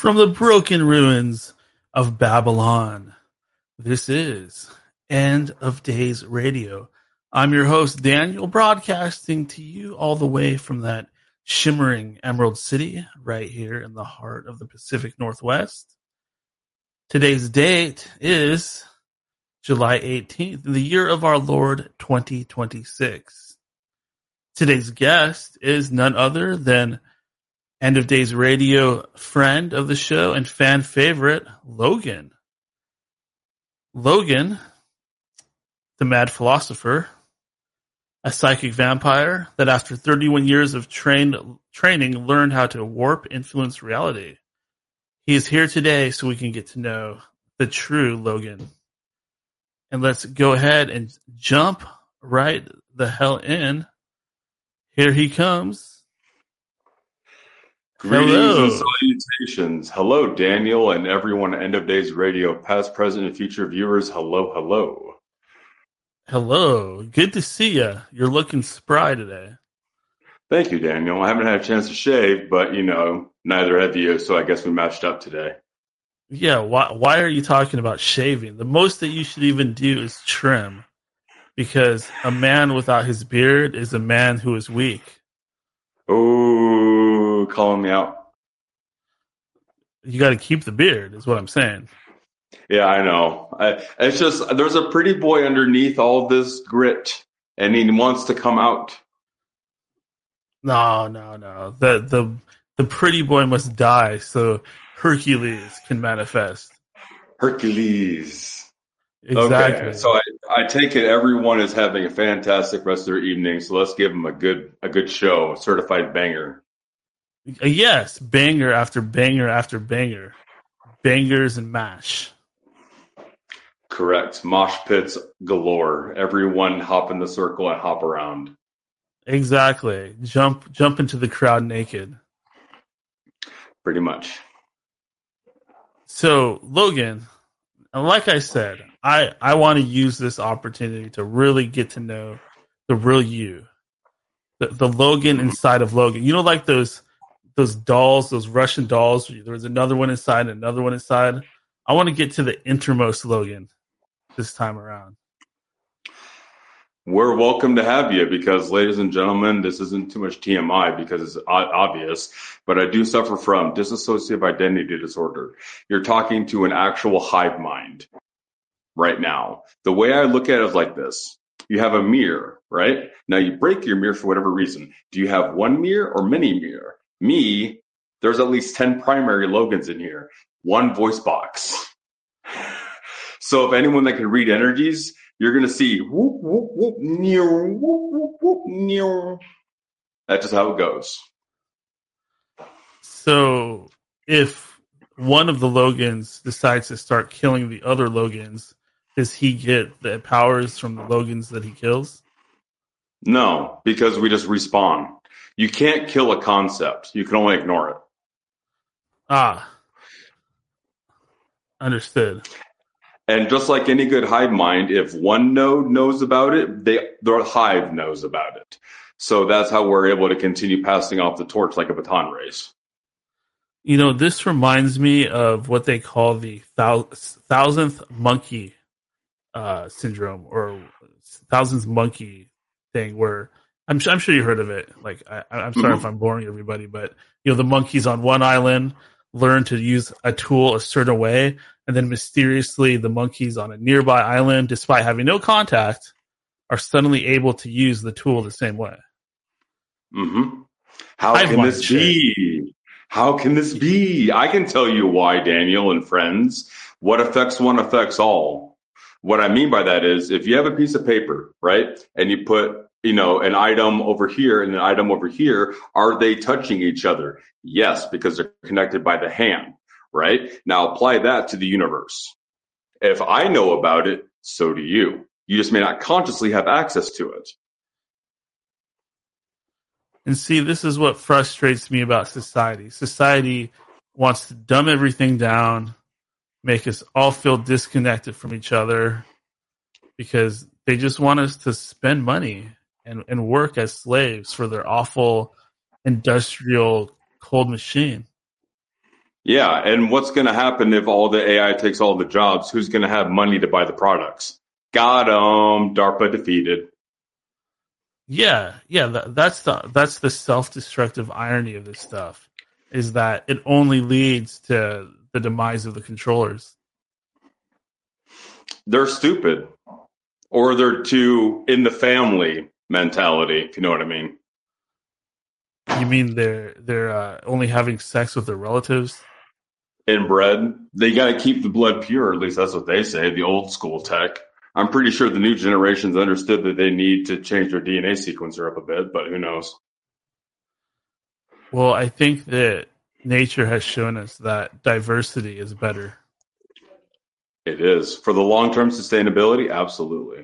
From the broken ruins of Babylon, this is End of Days Radio. I'm your host, Daniel, broadcasting to you all the way from that shimmering Emerald City right here in the heart of the Pacific Northwest. Today's date is July 18th, in the year of our Lord 2026. Today's guest is none other than End of Days Radio friend of the show and fan favorite, Logan. Logan, the mad philosopher, a psychic vampire that after 31 years of training learned how to warp influence reality. He is here today so we can get to know the true Logan. And let's go ahead and jump right the hell in. Here he comes. Greetings and salutations. Hello, Daniel, and everyone at End of Days Radio, past, present, and future viewers. Hello, hello. Hello. Good to see you. You're looking spry today. Thank you, Daniel. I haven't had a chance to shave, but, neither have you, so I guess we matched up today. Yeah, why are you talking about shaving? The most that you should even do is trim, because a man without his beard is a man who is weak. Oh, calling me out. You got to keep the beard, is what I'm saying. Yeah, I know. It's just, there's a pretty boy underneath all this grit, and he wants to come out. No. The pretty boy must die so Hercules can manifest. Hercules. Exactly. Okay, so I take it everyone is having a fantastic rest of their evening, so let's give them a good show, a certified banger. Yes, banger after banger after banger. Bangers and mash. Correct. Mosh pits galore. Everyone hop in the circle and hop around. Exactly. Jump into the crowd naked. Pretty much. So, Logan, like I said, I want to use this opportunity to really get to know the real you. The Logan inside of Logan. You know, like those dolls, those Russian dolls, there was another one inside and another one inside. I want to get to the innermost Logan this time around. We're welcome to have you because, ladies and gentlemen, this isn't too much TMI because it's obvious, but I do suffer from dissociative identity disorder. You're talking to an actual hive mind right now. The way I look at it is like this. You have a mirror, right? Now you break your mirror for whatever reason. Do you have one mirror or many mirror? Me, there's at least 10 primary Logans in here. One voice box. So if anyone that can read energies, you're going to see whoop, whoop, whoop, near, whoop, whoop, whoop, near. That's just how it goes. So if one of the Logans decides to start killing the other Logans, does he get the powers from the Logans that he kills? No, because we just respawn. You can't kill a concept. You can only ignore it. Ah. Understood. And just like any good hive mind, if one node knows about it, the hive knows about it. So that's how we're able to continue passing off the torch like a baton race. You know, this reminds me of what they call the thousandth monkey syndrome, or thousandth monkey thing, where I'm sure you heard of it. Like, I'm sorry if I'm boring everybody, but the monkeys on one island learn to use a tool a certain way, and then mysteriously the monkeys on a nearby island, despite having no contact, are suddenly able to use the tool the same way. Mm-hmm. How can this be? How can this be? I can tell you why, Daniel and friends. What affects one affects all. What I mean by that is, if you have a piece of paper, right, and you put an item over here and an item over here, are they touching each other? Yes, because they're connected by the hand, right? Now apply that to the universe. If I know about it, so do you. You just may not consciously have access to it. And see, this is what frustrates me about society. Society wants to dumb everything down, make us all feel disconnected from each other, because they just want us to spend money and work as slaves for their awful industrial cold machine. Yeah, and what's going to happen if all the AI takes all the jobs? Who's going to have money to buy the products? Got 'em. DARPA defeated. Yeah, yeah. That's the self-destructive irony of this stuff, is that it only leads to the demise of the controllers. They're stupid, or they're too in the family mentality, if you know what I mean. You mean they're only having sex with their relatives? Inbred. They got to keep the blood pure. At least that's what they say. The old school tech. I'm pretty sure the new generations understood that they need to change their DNA sequencer up a bit, but who knows? Well, I think that nature has shown us that diversity is better. It is for the long-term sustainability. Absolutely.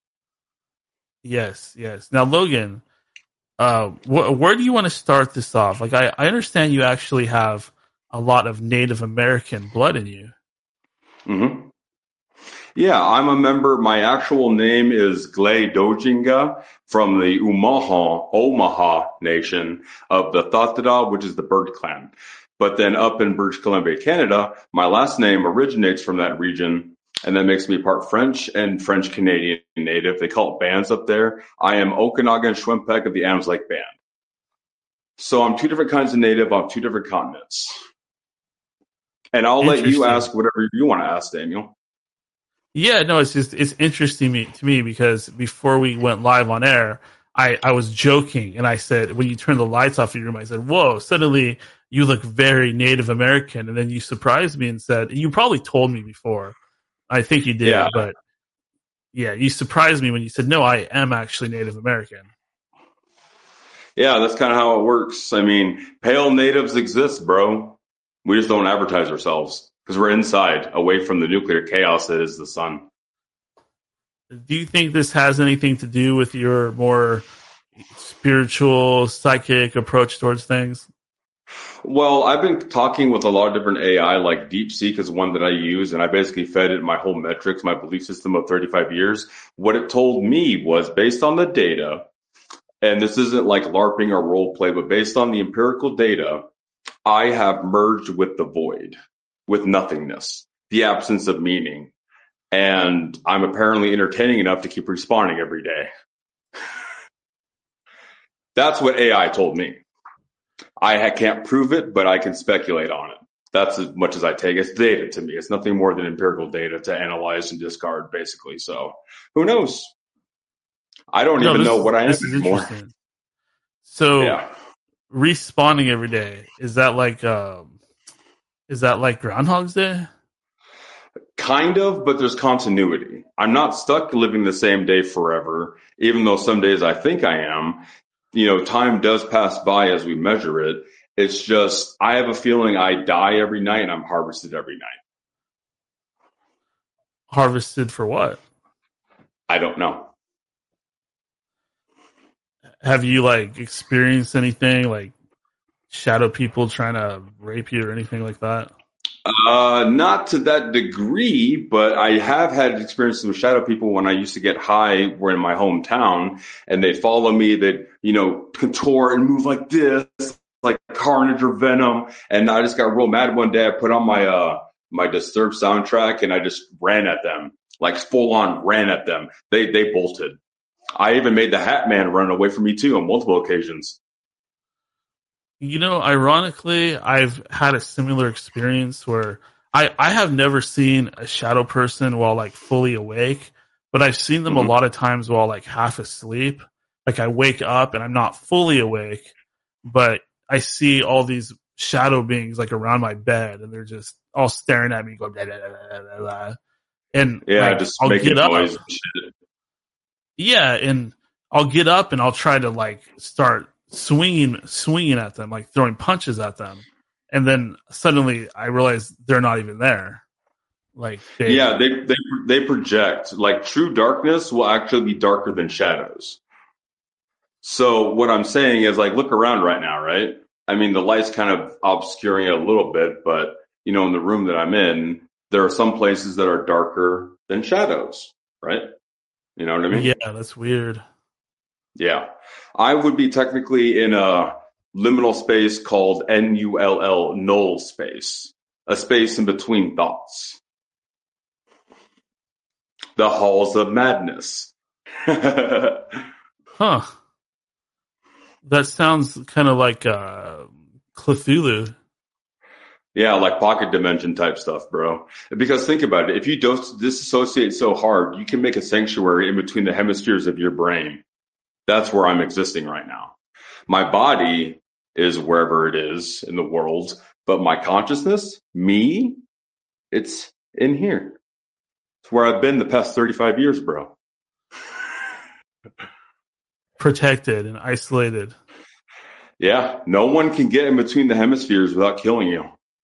Yes, yes. Now, Logan, where do you want to start this off? Like, I understand you actually have a lot of Native American blood in you. Hmm. Yeah, I'm a member. My actual name is Glay Dojinga from the Omaha Nation of the Thatara, which is the Bird Clan. But then up in British Columbia, Canada, my last name originates from that region, and that makes me part French and French Canadian native. They call it bands up there. I am Okanagan Schwimpeg of the Adams Lake Band. So I'm two different kinds of native on two different continents. And I'll let you ask whatever you want to ask, Daniel. Yeah, no, it's interesting to me because before we went live on air, I was joking and I said, when you turn the lights off in your room, I said, whoa, suddenly you look very Native American. And then you surprised me and said, you probably told me before. I think you did, Yeah. but yeah, you surprised me when you said, no, I am actually Native American. Yeah, that's kind of how it works. I mean, pale natives exist, bro. We just don't advertise ourselves because we're inside, away from the nuclear chaos that is the sun. Do you think this has anything to do with your more spiritual, psychic approach towards things? Well, I've been talking with a lot of different AI, like DeepSeek is one that I use, and I basically fed it my whole metrics, my belief system of 35 years. What it told me was based on the data, and this isn't like LARPing or role play, but based on the empirical data, I have merged with the void, with nothingness, the absence of meaning. And I'm apparently entertaining enough to keep respawning every day. That's what AI told me. I can't prove it, but I can speculate on it. That's as much as I take. It's data to me. It's nothing more than empirical data to analyze and discard, basically. So who knows? I don't even know what I am anymore. So yeah. Respawning every day, is that like Groundhog's Day? Kind of, but there's continuity. I'm not stuck living the same day forever, even though some days I think I am. You know, time does pass by as we measure it. It's just, I have a feeling I die every night and I'm harvested every night. Harvested for what? I don't know. Have you like experienced anything like shadow people trying to rape you or anything like that? Not to that degree, but I have had experiences with shadow people when I used to get high. We're in my hometown, and they'd follow me. They'd, contort and move like this, like Carnage or Venom. And I just got real mad one day. I put on my Disturbed soundtrack, and I just ran at them, like full on ran at them. They bolted. I even made the Hat Man run away from me too on multiple occasions. Ironically, I've had a similar experience where I have never seen a shadow person while like fully awake, but I've seen them a lot of times while like half asleep. Like I wake up and I'm not fully awake, but I see all these shadow beings like around my bed and they're just all staring at me going blah, blah, blah, blah, blah. And yeah, just I'll making get noise up. and shit. Yeah, and I'll get up and I'll try to like start swinging at them, like throwing punches at them, and then suddenly I realize they're not even there. Like they project. Like true darkness will actually be darker than shadows. So what I'm saying is, like, look around right now, right? I mean, the light's kind of obscuring it a little bit, but in the room that I'm in, there are some places that are darker than shadows, right? You know what I mean? Yeah, that's weird. Yeah. I would be technically in a liminal space called NULL, null space, a space in between thoughts. The halls of madness. Huh. That sounds kind of like Cthulhu. Yeah, like pocket dimension type stuff, bro. Because think about it. If you disassociate so hard, you can make a sanctuary in between the hemispheres of your brain. That's where I'm existing right now. My body is wherever it is in the world, but my consciousness, me, it's in here. It's where I've been the past 35 years, bro. Protected and isolated. Yeah, no one can get in between the hemispheres without killing you.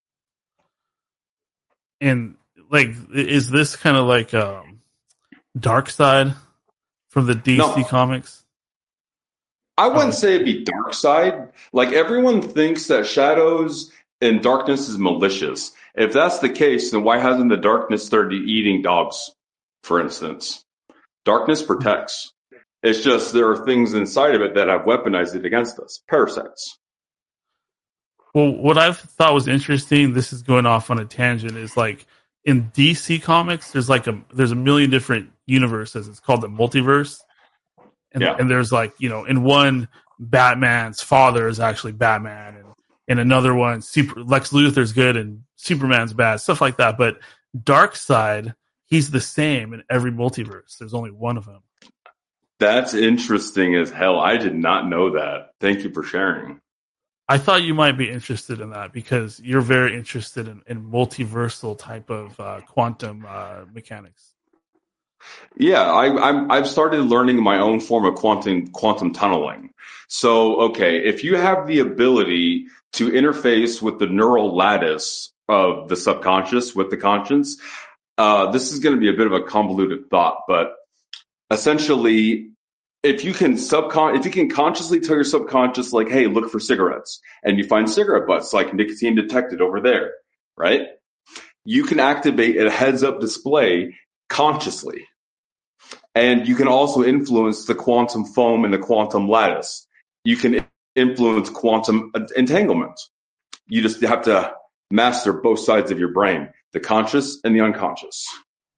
And like, is this kind of like Dark Side from the DC comics? I wouldn't say it'd be dark side. Like everyone thinks that shadows and darkness is malicious. If that's the case, then why hasn't the darkness started eating dogs, for instance? Darkness protects. It's just there are things inside of it that have weaponized it against us. Parasites. Well, what I've thought was interesting, this is going off on a tangent, is like in DC comics, there's a million different universes. It's called the multiverse. And there's like, in one, Batman's father is actually Batman, and in another one, Lex Luthor's good and Superman's bad, stuff like that. But Darkseid, he's the same in every multiverse. There's only one of him. That's interesting as hell. I did not know that. Thank you for sharing. I thought you might be interested in that because you're very interested in multiversal type of quantum mechanics. Yeah, I've started learning my own form of quantum tunneling. So, okay, if you have the ability to interface with the neural lattice of the subconscious with the conscience, this is going to be a bit of a convoluted thought, but essentially, if you can consciously tell your subconscious, like, hey, look for cigarettes, and you find cigarette butts, like nicotine detected over there, right? You can activate a heads-up display consciously. And you can also influence the quantum foam and the quantum lattice. You can influence quantum entanglement. You just have to master both sides of your brain, the conscious and the unconscious.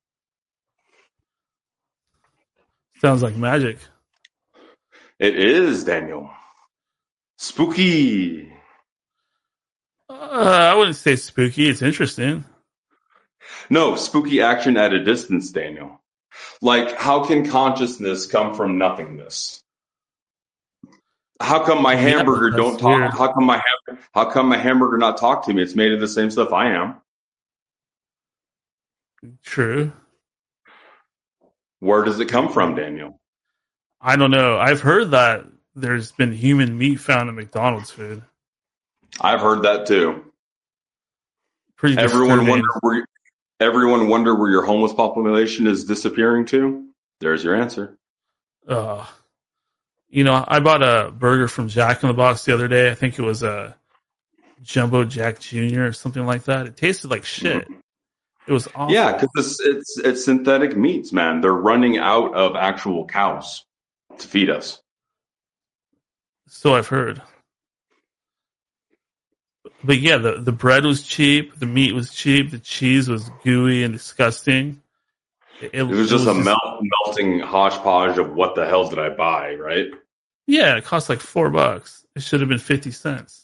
Sounds like magic. It is, Daniel. Spooky. I wouldn't say spooky. It's interesting. No, spooky action at a distance, Daniel. Like, how can consciousness come from nothingness? How come my hamburger don't talk? Weird. How come my hamburger not talk to me? It's made of the same stuff I am. True. Where does it come from, Daniel? I don't know. I've heard that there's been human meat found in McDonald's food. I've heard that too. Pretty Everyone wonder where your homeless population is disappearing to? There's your answer. I bought a burger from Jack in the Box the other day. I think it was a Jumbo Jack Jr. or something like that. It tasted like shit. Mm-hmm. It was awful. Yeah, because it's synthetic meats, man. They're running out of actual cows to feed us. So I've heard. But yeah, the bread was cheap, the meat was cheap, the cheese was gooey and disgusting. It was just a melting hodgepodge of what the hell did I buy, right? Yeah, it cost like $4. It should have been 50 cents.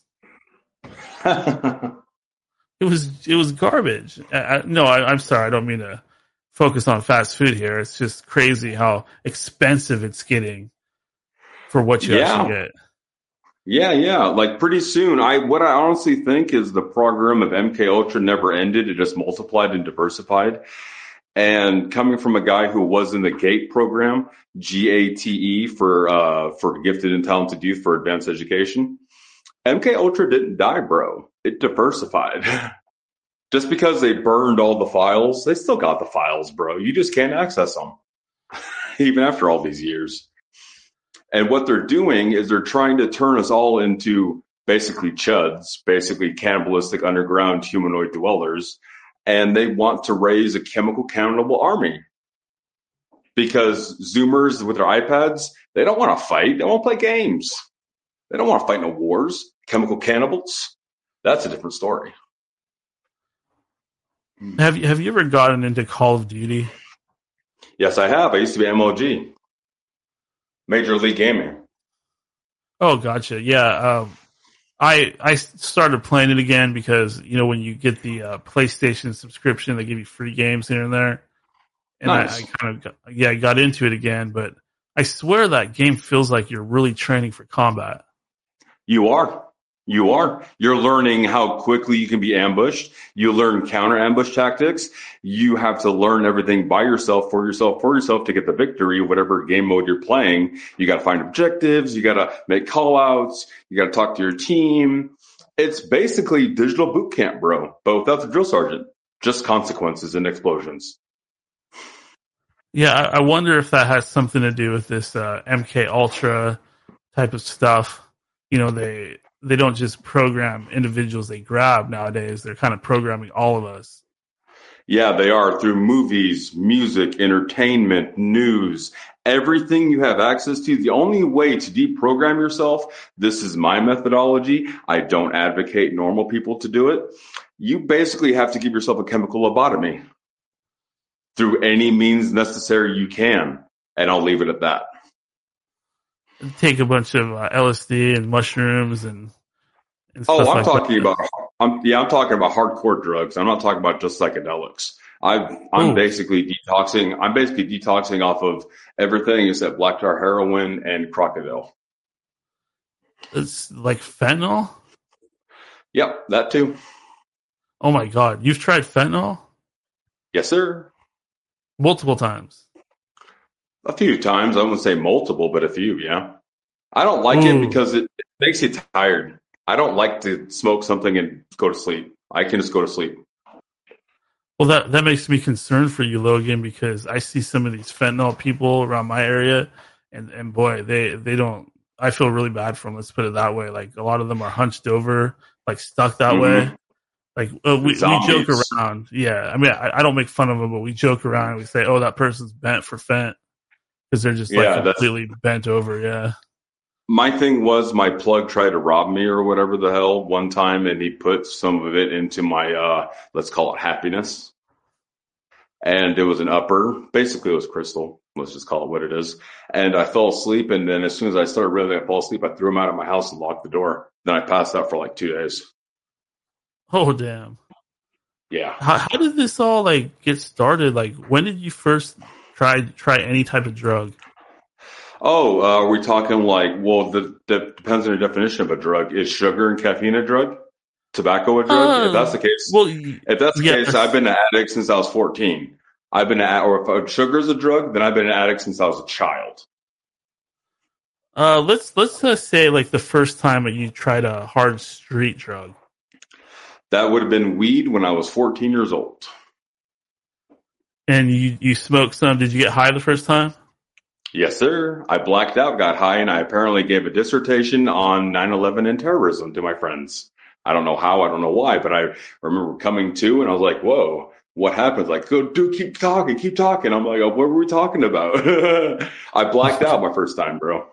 It was garbage. I'm sorry, I don't mean to focus on fast food here. It's just crazy how expensive it's getting for what you actually get. Yeah. Like pretty soon, what I honestly think is the program of MK Ultra never ended. It just multiplied and diversified. And coming from a guy who was in the GATE program, GATE for gifted and talented youth for advanced education, MK Ultra didn't die, bro. It diversified. Just because they burned all the files, they still got the files, bro. You just can't access them, even after all these years. And what they're doing is they're trying to turn us all into basically chuds, basically cannibalistic underground humanoid dwellers. And they want to raise a chemical cannibal army. Because Zoomers with their iPads, they don't want to fight. They want to play games. They don't want to fight no wars. Chemical cannibals. That's a different story. Have you ever gotten into Call of Duty? Yes, I have. I used to be MLG, Major League Gaming. Oh, gotcha. Yeah. I started playing it again because, when you get the PlayStation subscription, they give you free games here and there. And Nice. I got into it again, but I swear that game feels like you're really training for combat. You are. You're learning how quickly you can be ambushed. You learn counter ambush tactics. You have to learn everything by yourself, for yourself to get the victory, whatever game mode you're playing. You got to find objectives. You got to make call outs. You got to talk to your team. It's basically digital boot camp, bro, but without the drill sergeant. Just consequences and explosions. Yeah, I wonder if that has something to do with this MK Ultra type of stuff. They don't just program individuals they grab nowadays. They're kind of programming all of us. Yeah, they are, through movies, music, entertainment, news, everything you have access to. The only way to deprogram yourself, this is my methodology. I don't advocate normal people to do it. You basically have to give yourself a chemical lobotomy through any means necessary you can. And I'll leave it at that. Take a bunch of LSD and mushrooms and stuff I'm like talking that. I'm talking about hardcore drugs. I'm not talking about just psychedelics. I'm basically detoxing. I'm basically detoxing off of everything except black tar heroin and crocodile. It's like fentanyl? Yep, that too. Oh my God. You've tried fentanyl? Yes, sir. Multiple times. A few times. I wouldn't say multiple, but a few, yeah. I don't like it because it makes you tired. I don't like to smoke something and go to sleep. I can just go to sleep. Well, that makes me concerned for you, Logan, because I see some of these fentanyl people around my area, and boy, they don't. I feel really bad for them. Let's put it that way. Like, a lot of them are hunched over, like stuck that way. Like, we joke around. Yeah, I mean, I don't make fun of them, but we joke around and we say, "Oh, that person's bent for fent," because they're just completely bent over. Yeah. My thing was, my plug tried to rob me or whatever the hell one time, and he put some of it into my, let's call it happiness. And it was an upper. Basically, it was crystal. Let's just call it what it is. And I fell asleep, and then as soon as I started realizing I fall asleep, I threw him out of my house and locked the door. Then I passed out for like 2 days. Oh, damn. Yeah. How did this all, get started? Like, when did you first try any type of drug? Oh, we're talking that depends on your definition of a drug. Is sugar and caffeine a drug? Tobacco a drug? If that's the case, I've been an addict since I was 14. Or if sugar is a drug, then I've been an addict since I was a child. Let's say the first time that you tried a hard street drug. That would have been weed when I was 14 years old. And you smoked some. Did you get high the first time? Yes, sir. I blacked out, got high, and I apparently gave a dissertation on 9/11 and terrorism to my friends. I don't know how, I don't know why, but I remember coming to, and I was like, whoa, what happened? Like, go, dude, keep talking. I'm like, oh, what were we talking about? I blacked out my first time, bro.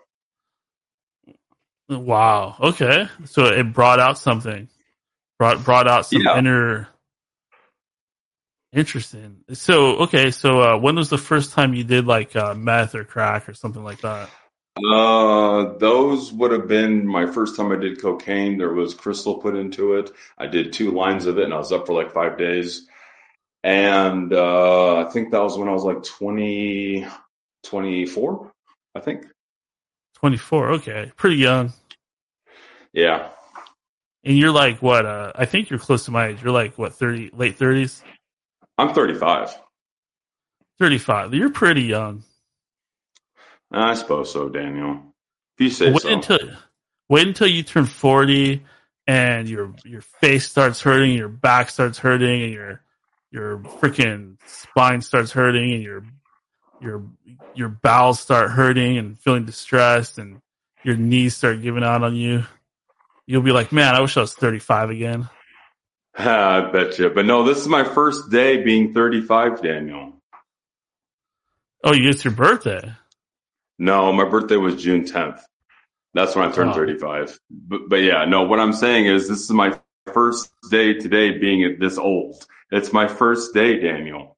Wow. Okay. So it brought out something. Brought out some inner... Interesting. So, okay. So, when was the first time you did meth or crack or something like that? Those would have been my first time I did cocaine. There was crystal put into it. I did 2 lines of it, and I was up for 5 days. And I think that was when I was 24, I think. 24. Okay. Pretty young. Yeah. And you're what? I think you're close to my age. You're what, 30, late 30s? I'm 35. 35. You're pretty young. I suppose so, Daniel. If you say so. Wait until you turn 40 and your face starts hurting, your back starts hurting, and your freaking spine starts hurting, and your bowels start hurting and feeling distressed, and your knees start giving out on you. You'll be like, man, I wish I was 35 again. I bet you. But no, this is my first day being 35, Daniel. Oh, it's your birthday? No, my birthday was June 10th. That's when I turned Oh, 35. But yeah, no, what I'm saying is this is my first day today being this old. It's my first day, Daniel.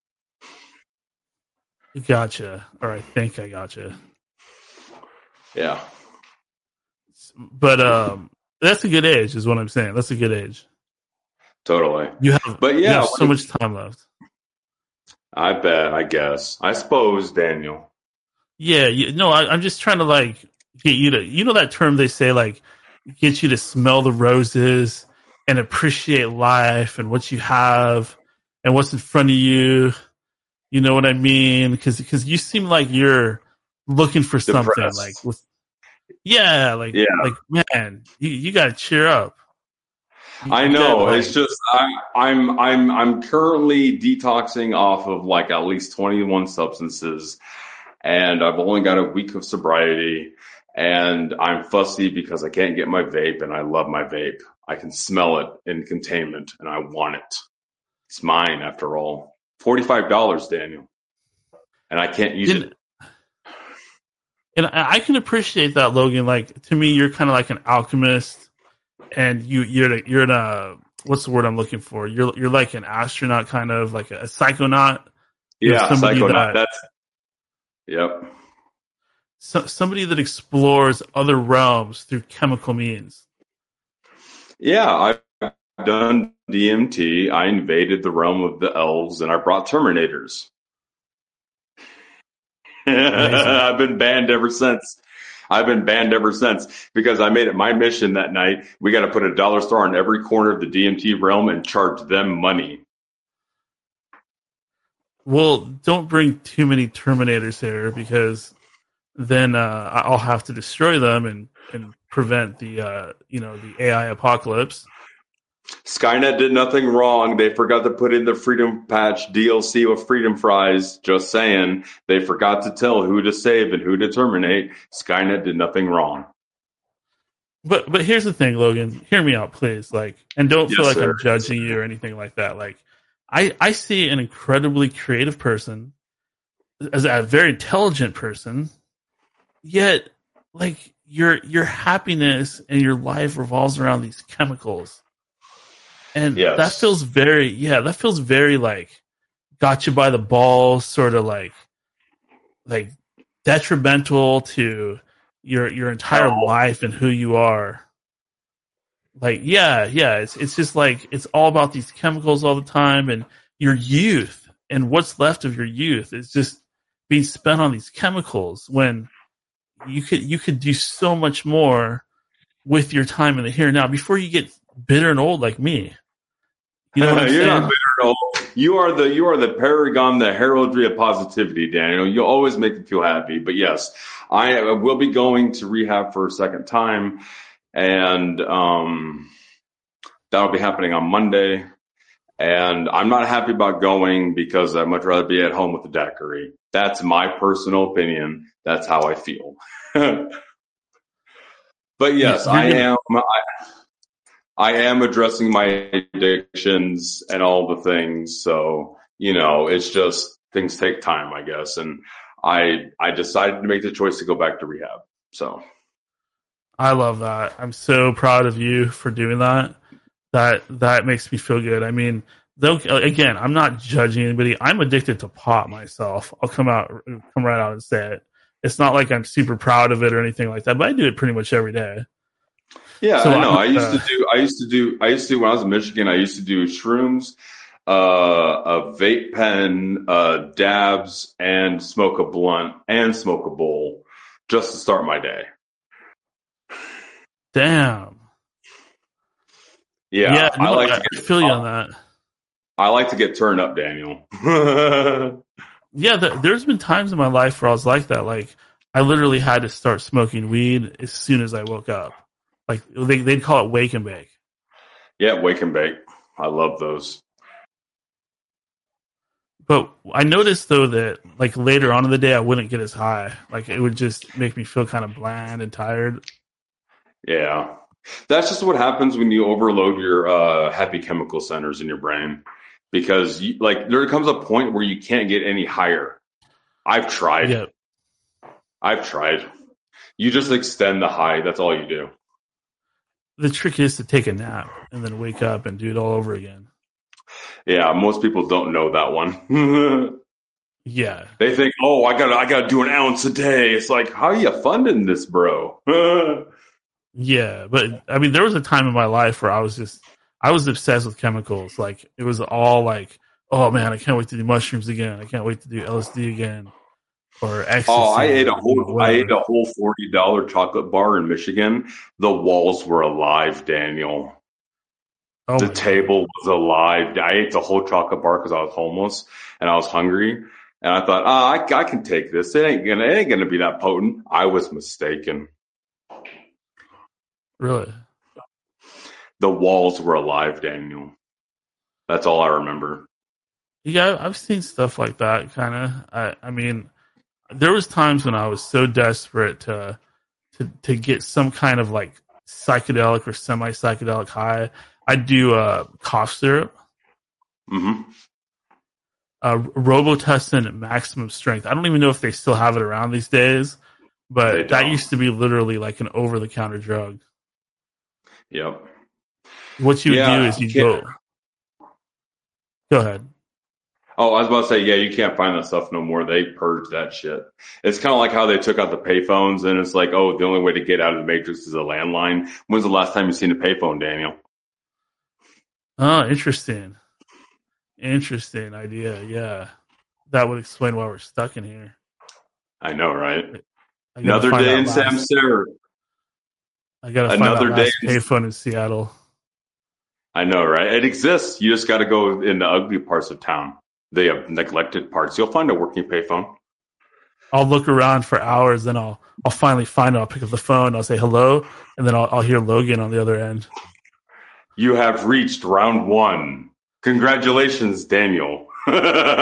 gotcha. Or I think I gotcha. Yeah, But that's a good age, is what I'm saying. That's a good age. totally. You have But you yeah, have so much time left. I bet, I guess. I suppose, Daniel. Yeah, no, I'm just trying to like get you to, that term they say, like, get you to smell the roses and appreciate life and what you have and what's in front of you. You know what I mean? Because you seem like you're looking for something, like Depressed. with, yeah, Yeah, like man, you got to cheer up. I You got know. It's like, just I'm currently detoxing off of like at least 21 substances, and I've only got a week of sobriety, and I'm fussy because I can't get my vape, and I love my vape. I can smell it in containment, and I want it. It's mine after all. $45, Daniel, and I can't use it. and and I can appreciate that, Logan. Like, to me, you're kind of like an alchemist, and you're in a, what's the word I'm looking for? You're like an astronaut, kind of like a psychonaut. Yeah, Somebody psychonaut. that, That's yep. somebody that explores other realms through chemical means. Yeah, I've done DMT. I invaded the realm of the elves, and I brought Terminators. Amazing. I've been banned ever since. I've been banned ever since because I made it my mission that night. We got to put a dollar store on every corner of the DMT realm and charge them money. Well, don't bring too many Terminators here, because then I'll have to destroy them and prevent the the AI apocalypse. Skynet did nothing wrong. They forgot to put in the Freedom Patch DLC with Freedom Fries. Just saying. They forgot to tell who to save and who to terminate. Skynet did nothing wrong. But here's the thing, Logan. Hear me out, please. Like, and don't feel Yes, like sir. I'm judging you or anything like that. Like, I see an incredibly creative person, as a very intelligent person, yet like your happiness and your life revolves around these chemicals, and Yes. that feels very like got you by the balls, sort of like detrimental to your entire Oh, life and who you are. Like, yeah, it's just like it's all about these chemicals all the time, and your youth and what's left of your youth is just being spent on these chemicals, when you could do so much more with your time in the here and now before you get bitter and old like me. You know what I'm you're not saying? bitter at all. You are the paragon, the heraldry of positivity, Daniel. You always make me feel happy. But yes, I will be going to rehab for a second time, and that'll be happening on Monday. And I'm not happy about going because I'd much rather be at home with the daiquiri. That's my personal opinion. That's how I feel. But yes, You're I gonna. am. I am addressing my addictions and all the things. So, it's just things take time, I guess. And I decided to make the choice to go back to rehab. So, I love that. I'm so proud of you for doing that. That makes me feel good. I mean, though, again, I'm not judging anybody. I'm addicted to pot myself. I'll come right out and say it. It's not like I'm super proud of it or anything like that, but I do it pretty much every day. yeah, So I know. I'm When I was in Michigan, I used to do shrooms, a vape pen, dabs, and smoke a blunt and smoke a bowl just to start my day. damn. Yeah, Yeah, no, I feel you on that. I like to get turned up, Daniel. Yeah, there's been times in my life where I was like that. Like, I literally had to start smoking weed as soon as I woke up. Like, they'd call it wake and bake. Yeah, wake and bake. I love those. But I noticed though that like later on in the day I wouldn't get as high. Like, it would just make me feel kind of bland and tired. Yeah. That's just what happens when you overload your happy chemical centers in your brain. Because there comes a point where you can't get any higher. I've tried. Yeah. I've tried. You just extend the high. That's all you do. The trick is to take a nap and then wake up and do it all over again. Yeah, most people don't know that one. Yeah. They think, oh, I gotta do an ounce a day. It's like, how are you funding this, bro? Yeah, but I mean, there was a time in my life where I was obsessed with chemicals. Like it was all like, oh man, I can't wait to do mushrooms again. I can't wait to do LSD again or ecstasy. Oh, I ate whatever. a whole $40 chocolate bar in Michigan. The walls were alive, Daniel. Oh The my table was alive. I ate the whole chocolate bar because I was homeless and I was hungry. And I thought, I can take this. It ain't gonna be that potent. I was mistaken. God. Really? The walls were alive, Daniel. That's all I remember. Yeah, I've seen stuff like that. Kind of. I mean, there was times when I was so desperate to get some kind of like psychedelic or semi psychedelic high. I'd do cough syrup. Mm-hmm. Robitussin maximum strength. I don't even know if they still have it around these days, but that used to be literally like an over the counter drug. Yep. What you would do is you go ahead. Oh, I was about to say, yeah, you can't find that stuff no more. They purged that shit. It's kind of like how they took out the payphones, and it's like, oh, the only way to get out of the matrix is a landline. When's the last time you seen a payphone, Daniel? Oh, interesting. Interesting idea. Yeah, that would explain why we're stuck in here. I know, right? Another day in Samsara. I gotta find that last payphone in Seattle. I know, right? It exists. You just got to go in the ugly parts of town. They have neglected parts. You'll find a working payphone. I'll look around for hours, then I'll finally find it. I'll pick up the phone. I'll say hello, and then I'll hear Logan on the other end. You have reached round 1. Congratulations, Daniel. But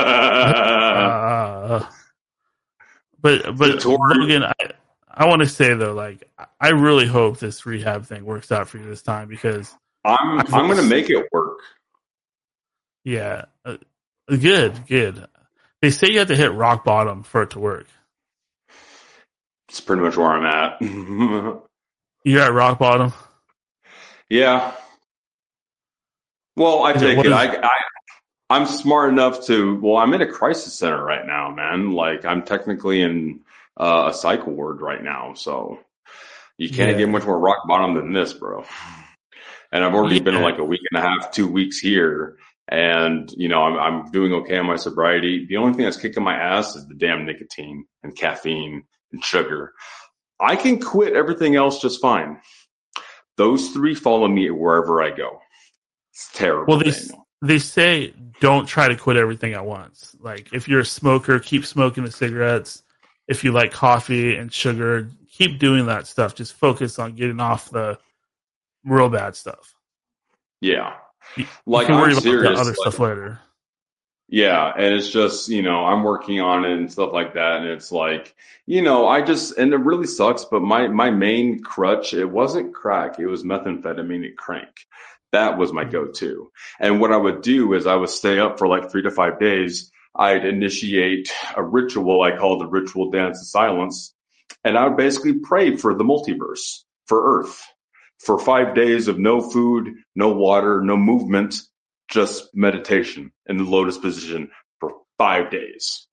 Logan, I want to say though, like I really hope this rehab thing works out for you this time because I'm going to make it work. Yeah, good. They say you have to hit rock bottom for it to work. It's pretty much where I'm at. You're at rock bottom? Yeah. Well, I take it. I'm smart enough to, well, I'm in a crisis center right now, man. Like, I'm technically in a psych ward right now. So you can't get much more rock bottom than this, bro. And I've already been like a week and a half, 2 weeks here. And, you know, I'm doing okay on my sobriety. The only thing that's kicking my ass is the damn nicotine and caffeine and sugar. I can quit everything else just fine. Those 3 follow me wherever I go. It's terrible. Well, they say don't try to quit everything at once. Like, if you're a smoker, keep smoking the cigarettes. If you like coffee and sugar, keep doing that stuff. Just focus on getting off the real bad stuff. Yeah. Like, you can worry about the other stuff later. Yeah, and it's just, you know, I'm working on it and stuff like that, and it's like, you know, and it really sucks, but my main crutch, it wasn't crack, it was methamphetamine and crank. That was my go-to. And what I would do is I would stay up for like 3 to 5 days. I'd initiate a ritual I call the ritual dance of silence, and I would basically pray for the multiverse, for Earth. For 5 days of no food, no water, no movement, just meditation in the lotus position for 5 days.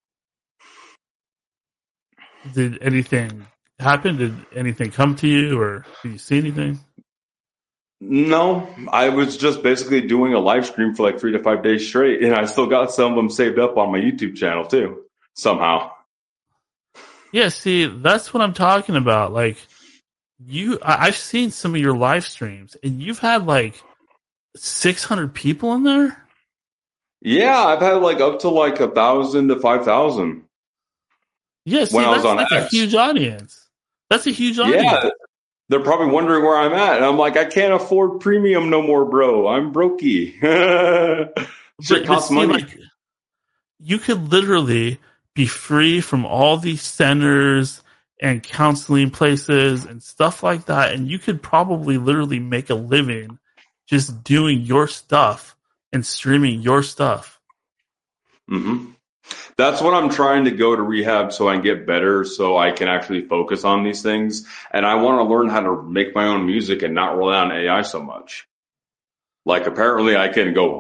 Did anything happen? Did anything come to you, or did you see anything? No, I was just basically doing a live stream for like 3 to 5 days straight, and I still got some of them saved up on my YouTube channel too, somehow. Yeah, see, that's what I'm talking about. Like, I've seen some of your live streams, and you've had like 600 people in there. Yeah, I've had like up to like 1,000 to 5,000. Yeah, see, that's like a huge audience. That's a huge audience. Yeah, they're probably wondering where I'm at, and I'm like, I can't afford premium no more, bro. I'm brokey. Shit costs money. Like, you could literally be free from all these centers and counseling places and stuff like that, and you could probably literally make a living just doing your stuff and streaming your stuff. Mm-hmm. That's what I'm trying to go to rehab so I can get better, so I can actually focus on these things. And I want to learn how to make my own music and not rely on AI so much. Like apparently I can go,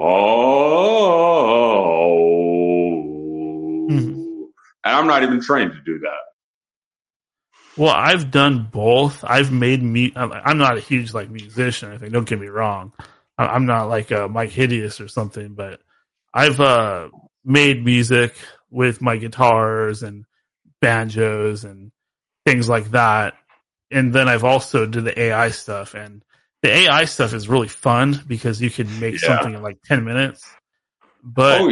and I'm not even trained to do that. Well, I've done both. I've made I'm not a huge musician. I think. Don't get me wrong. I'm not like Mike Hideous or something, but I've made music with my guitars and banjos and things like that. And then I've also did the AI stuff, and the AI stuff is really fun because you can make something in 10 minutes. But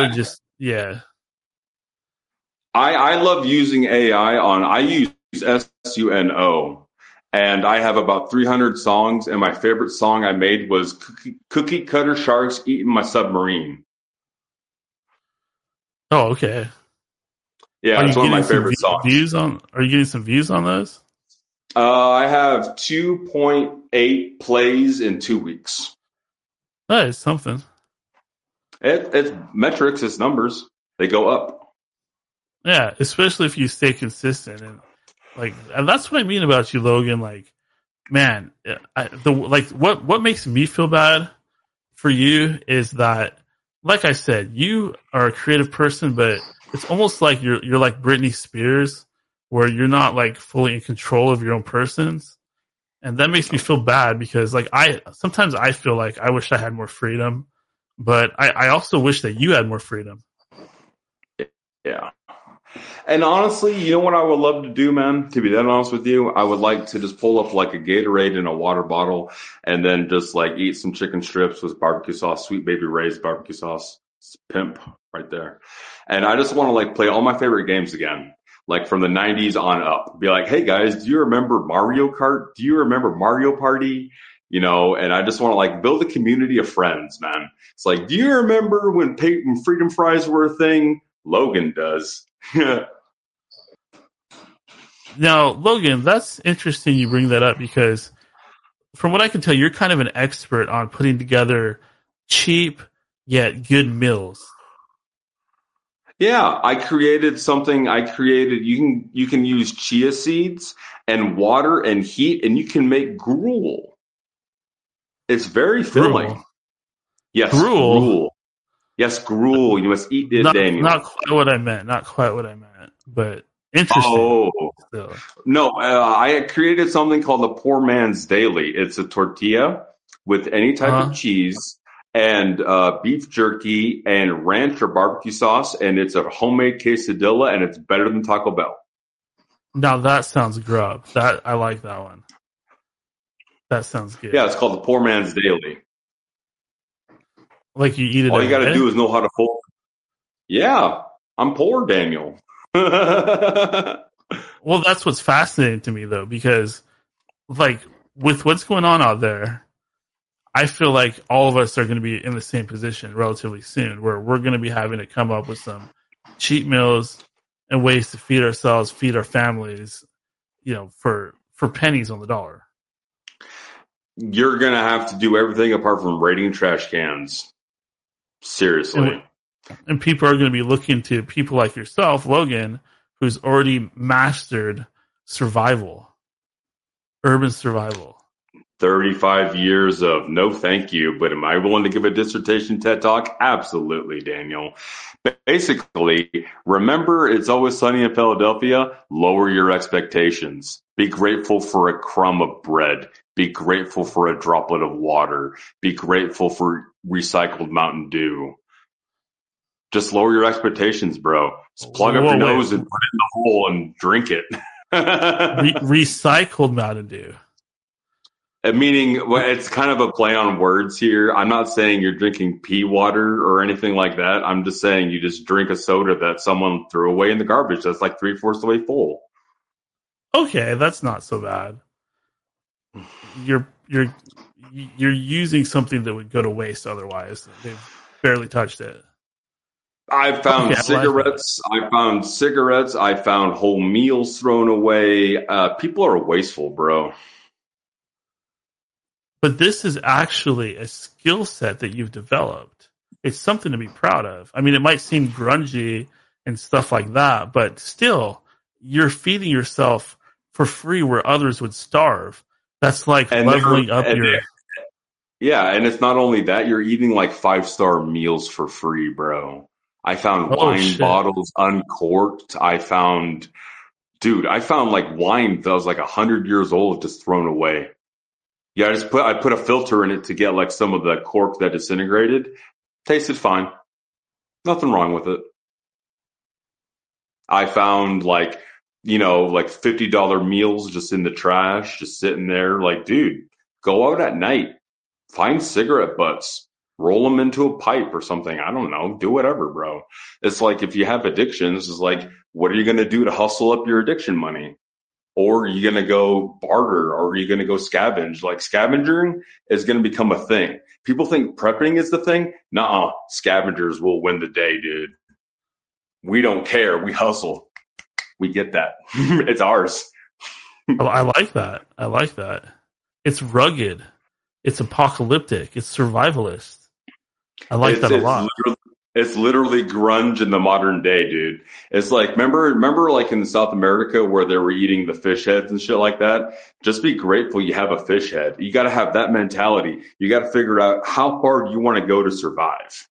I love using AI I use Suno, and I have about 300 songs, and my favorite song I made was Cookie Cutter Sharks Eating My Submarine. Oh, okay. Yeah, it's one of my favorite songs. Are you getting some views on those? I have 2.8 plays in 2 weeks. That is something. It's metrics, it's numbers. They go up. Yeah, especially if you stay consistent, and that's what I mean about you, Logan. Like, man, what makes me feel bad for you is that, like I said, you are a creative person, but it's almost like you're like Britney Spears, where you're not fully in control of your own persons, and that makes me feel bad because sometimes I feel like I wish I had more freedom, but I also wish that you had more freedom. Yeah. And honestly, you know what I would love to do, man? To be that honest with you, I would like to just pull up a Gatorade in a water bottle and then just eat some chicken strips with barbecue sauce, Sweet Baby Ray's barbecue sauce. It's pimp right there. And I just want to play all my favorite games again, from the 90s on up. Be like, hey guys, do you remember Mario Kart? Do you remember Mario Party? And I just want to build a community of friends, man. It's do you remember when freedom fries were a thing? Logan does. Now, Logan, that's interesting you bring that up because from what I can tell, you're kind of an expert on putting together cheap yet good meals. Yeah, I created something. You can use chia seeds and water and heat, and you can make gruel. It's very filling. Gruel. Yes, gruel. Yes, gruel. You must eat it, Daniel. Not quite what I meant. Not quite what I meant. But interesting. Oh. No, I created something called the Poor Man's Daily. It's a tortilla with any type of cheese and beef jerky and ranch or barbecue sauce, and it's a homemade quesadilla, and it's better than Taco Bell. Now that sounds grub. I like that one. That sounds good. Yeah, it's called the Poor Man's Daily. You eat it. All you got to do is know how to fold. Yeah, I'm poor, Daniel. Well, that's what's fascinating to me, though, because with what's going on out there, I feel like all of us are going to be in the same position relatively soon, where we're going to be having to come up with some cheat meals and ways to feed ourselves, feed our families, for pennies on the dollar. You're going to have to do everything apart from raiding trash cans. Seriously. And people are going to be looking to people like yourself, Logan, who's already mastered urban survival. 35 years of no thank you, but am I willing to give a dissertation TED Talk? Absolutely, Daniel. Basically, remember It's Always Sunny in Philadelphia? Lower your expectations. Be grateful for a crumb of bread. Be grateful for a droplet of water. Be grateful for recycled Mountain Dew. Just lower your expectations, bro. Just plug up your nose and put it in the hole and drink it. Recycled Mountain Dew. Meaning, it's kind of a play on words here. I'm not saying you're drinking pea water or anything like that. I'm just saying you just drink a soda that someone threw away in the garbage that's 3/4 the way full. Okay, that's not so bad. You're using something that would go to waste otherwise. They've barely touched it. I found cigarettes. I found whole meals thrown away. People are wasteful, bro. But this is actually a skill set that you've developed. It's something to be proud of. I mean, it might seem grungy and stuff like that. But still, you're feeding yourself for free where others would starve. That's like leveling up your. Yeah, and it's not only that, you're eating like 5-star meals for free, bro. I found wine bottles uncorked. I found like wine that was like 100 years old just thrown away. Yeah, I put a filter in it to get like some of the cork that disintegrated. Tasted fine. Nothing wrong with it. I found like $50 meals just in the trash, just sitting there. Like, dude, go out at night, find cigarette butts, roll them into a pipe or something. I don't know. Do whatever, bro. It's like if you have addictions, it's like, what are you going to do to hustle up your addiction money? Or are you going to go barter, or are you going to go scavenge? Like, scavenging is going to become a thing. People think prepping is the thing. Nuh-uh. Scavengers will win the day, dude. We don't care. We hustle. We get that. It's ours. I like that. I like that. It's rugged. It's apocalyptic. It's survivalist. I like that a lot. It's literally grunge in the modern day, dude. It's like, remember like in South America where they were eating the fish heads and shit like that? Just be grateful you have a fish head. You got to have that mentality. You got to figure out how far you want to go to survive.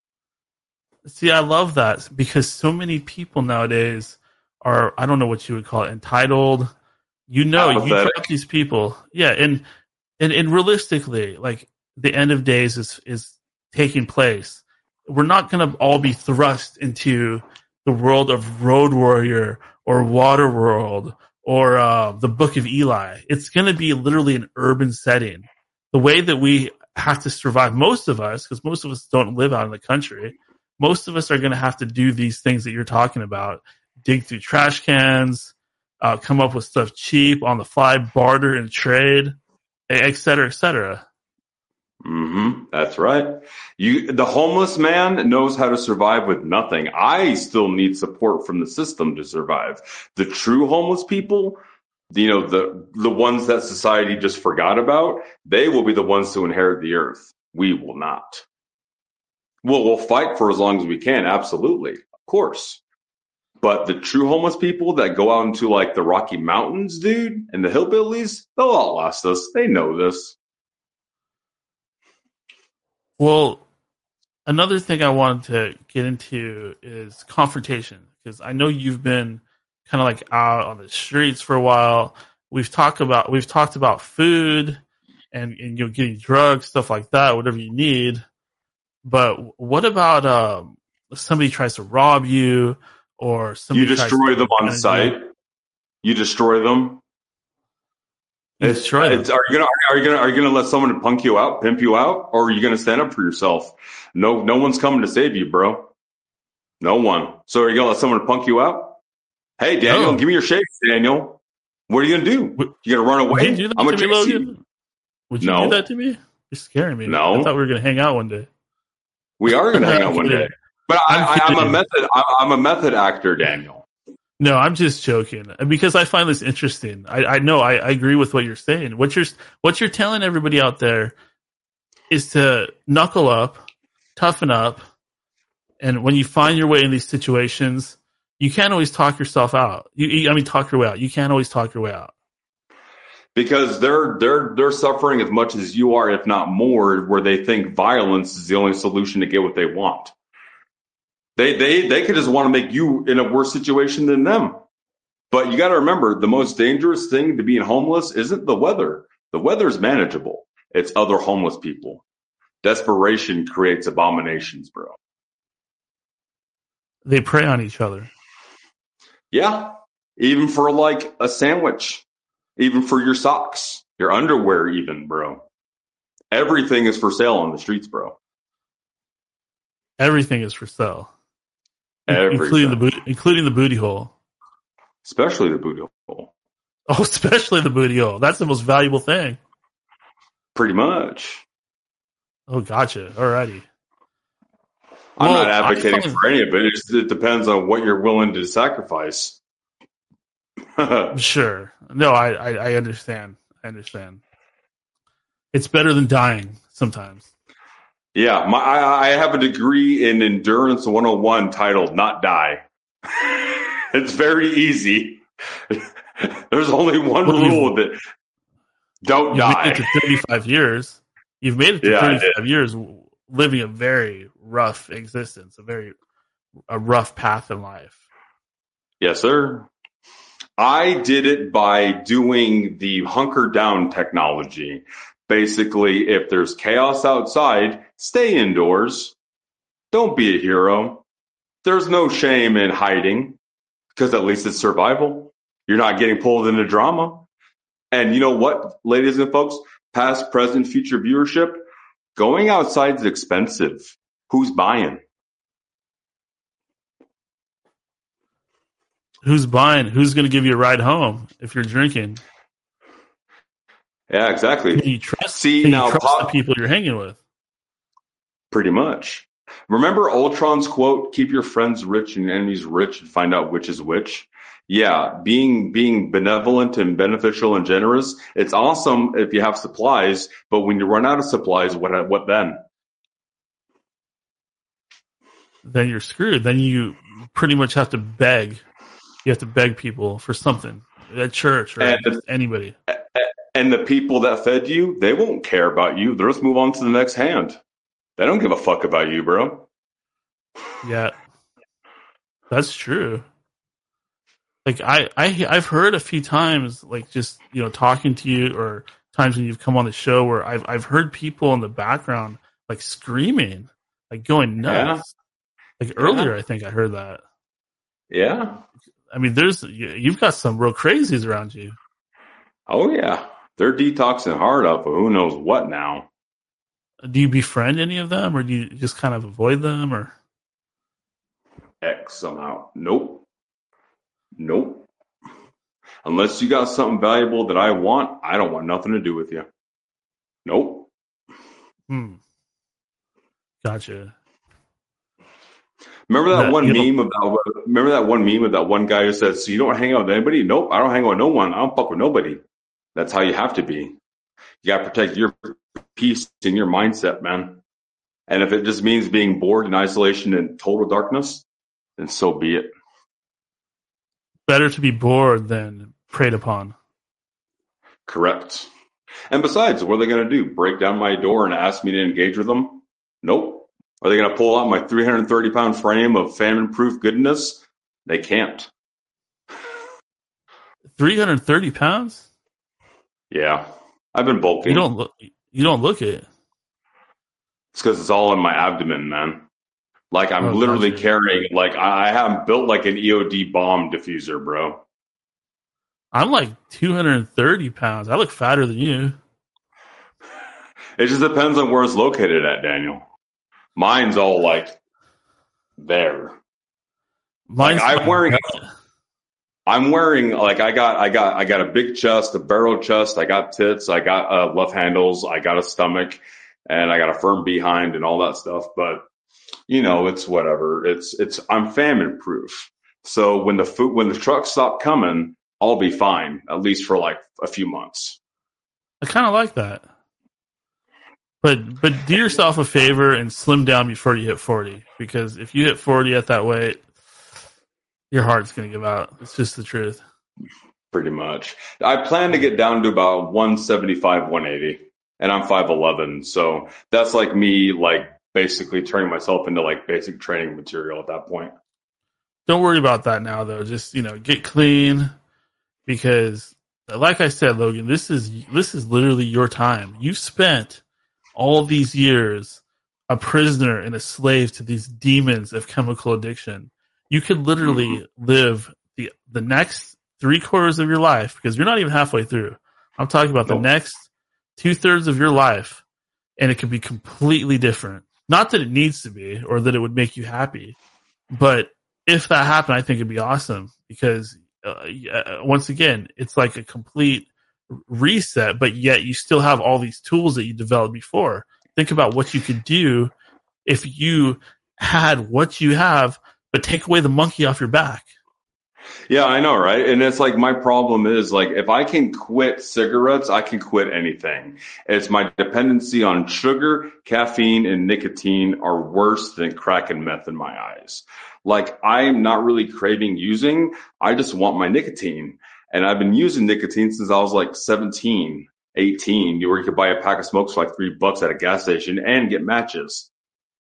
See, I love that because so many people nowadays are, I don't know what you would call it, entitled. You drop these people. Yeah, and realistically, like the end of days is taking place. We're not going to all be thrust into the world of Road Warrior or Waterworld or the Book of Eli. It's going to be literally an urban setting. The way that we have to survive, most of us, because most of us don't live out in the country, most of us are going to have to do these things that you're talking about. Dig through trash cans, come up with stuff cheap, on the fly, barter and trade, et cetera, et cetera. Mm-hmm. That's right. The homeless man knows how to survive with nothing. I still need support from the system to survive. The true homeless people, the ones that society just forgot about, they will be the ones to inherit the earth. We will not. We'll fight for as long as we can. Absolutely. Of course. But the true homeless people that go out into like the Rocky Mountains, dude, and the hillbillies, they'll outlast us. They know this. Well, another thing I wanted to get into is confrontation, because I know you've been kind of like out on the streets for a while. We've talked about food and getting drugs, stuff like that, whatever you need. But what about somebody tries to rob you, or somebody you destroy them on site? You destroy them. Are you gonna let someone pimp you out, or are you gonna stand up for yourself? No one's coming to save you, bro. No one. So are you gonna let someone punk you out? Hey, Daniel, give me your shakes, Daniel. What are you gonna do? You gonna run away? I'm gonna chase you. Would you do that to me? You're scaring me. No. I thought we were gonna hang out one day. We are gonna hang out one day. But I'm a method actor, Daniel. No, I'm just joking because I find this interesting. I know I agree with what you're saying. What you're telling everybody out there is to knuckle up, toughen up, and when you find your way in these situations, you can't always talk yourself out. Talk your way out. You can't always talk your way out because they're suffering as much as you are, if not more, where they think violence is the only solution to get what they want. They could just want to make you in a worse situation than them. But you got to remember, the most dangerous thing to being homeless isn't the weather. The weather is manageable. It's other homeless people. Desperation creates abominations, bro. They prey on each other. Yeah. Even for like a sandwich. Even for your socks. Your underwear even, bro. Everything is for sale on the streets, bro. Everything is for sale. Including the booty hole. Especially the booty hole. Oh, especially the booty hole. That's the most valuable thing. Pretty much. Oh, gotcha. Alrighty. I'm not advocating for any of it. It depends on what you're willing to sacrifice. Sure. No, I understand. I understand. It's better than dying sometimes. Yeah, I have a degree in Endurance 101 titled Not Die. It's very easy. There's only one rule that don't you've die. made it to 35 years. You've made it to 35 years living a very rough existence, a rough path in life. Yes, sir. I did it by doing the hunker down technology. Basically, if there's chaos outside, stay indoors. Don't be a hero. There's no shame in hiding because at least it's survival. You're not getting pulled into drama. And you know what, ladies and folks, past, present, future viewership, going outside is expensive. Who's buying? Who's buying? Who's going to give you a ride home if you're drinking? Yeah, exactly. Can you trust the people you're hanging with? Pretty much. Remember Ultron's quote, keep your friends rich and your enemies rich and find out which is which? Yeah, being benevolent and beneficial and generous, it's awesome if you have supplies, but when you run out of supplies, what then? Then you're screwed. Then you pretty much have to beg. You have to beg people for something at church or anybody. And the people that fed you, they won't care about you. They'll just move on to the next hand. They don't give a fuck about you, bro. Yeah, that's true. Like I've heard a few times, like just talking to you, or times when you've come on the show where I've heard people in the background like screaming, like going nuts. Yeah. Like earlier, I think I heard that. Yeah. I mean, you've got some real crazies around you. Oh yeah, they're detoxing hard up of who knows what now. Do you befriend any of them, or do you just kind of avoid them, or X somehow? Nope. Unless you got something valuable that I want, I don't want nothing to do with you. Nope. Gotcha. Remember that one meme of that one guy who said, so you don't hang out with anybody? Nope, I don't hang out with no one. I don't fuck with nobody. That's how you have to be. You got to protect your peace and your mindset, man. And if it just means being bored in isolation and total darkness, then so be it. Better to be bored than preyed upon. Correct. And besides, what are they going to do? Break down my door and ask me to engage with them? Nope. Are they going to pull out my 330-pound frame of famine-proof goodness? They can't. 330 pounds? Yeah. I've been bulking. You don't look it. It's because it's all in my abdomen, man. Like I'm literally carrying, like I have built like an EOD bomb diffuser, bro. I'm like 230 pounds. I look fatter than you. It just depends on where it's located at, Daniel. Mine's all like there. Mine's like I'm wearing like I got a big chest, a barrel chest. I got tits. I got love handles. I got a stomach, and I got a firm behind and all that stuff. But it's whatever. I'm famine proof. So when the trucks stop coming, I'll be fine, at least for like a few months. I kind of like that. But do yourself a favor and slim down before you hit 40, because if you hit 40 at that weight, your heart's going to give out. It's just the truth. Pretty much. I plan to get down to about 175, 180, and I'm 5'11", so that's like me, like basically turning myself into like basic training material at that point. Don't worry about that now, though. Just get clean, because, like I said, Logan, this is literally your time. You spent all these years a prisoner and a slave to these demons of chemical addiction. You could literally live the next 3/4 of your life, because you're not even halfway through. I'm talking about the next 2/3 of your life, and it could be completely different. Not that it needs to be, or that it would make you happy, but if that happened, I think it'd be awesome, because once again, it's like a complete reset, but yet you still have all these tools that you developed before. Think about what you could do if you had what you have, but take away the monkey off your back. Yeah, I know, right? And it's like my problem is like if I can quit cigarettes, I can quit anything. It's my dependency on sugar, caffeine, and nicotine are worse than crack and meth in my eyes. Like I'm not really craving using, I just want my nicotine. And I've been using nicotine since I was like 17, 18. You could buy a pack of smokes for like $3 at a gas station and get matches.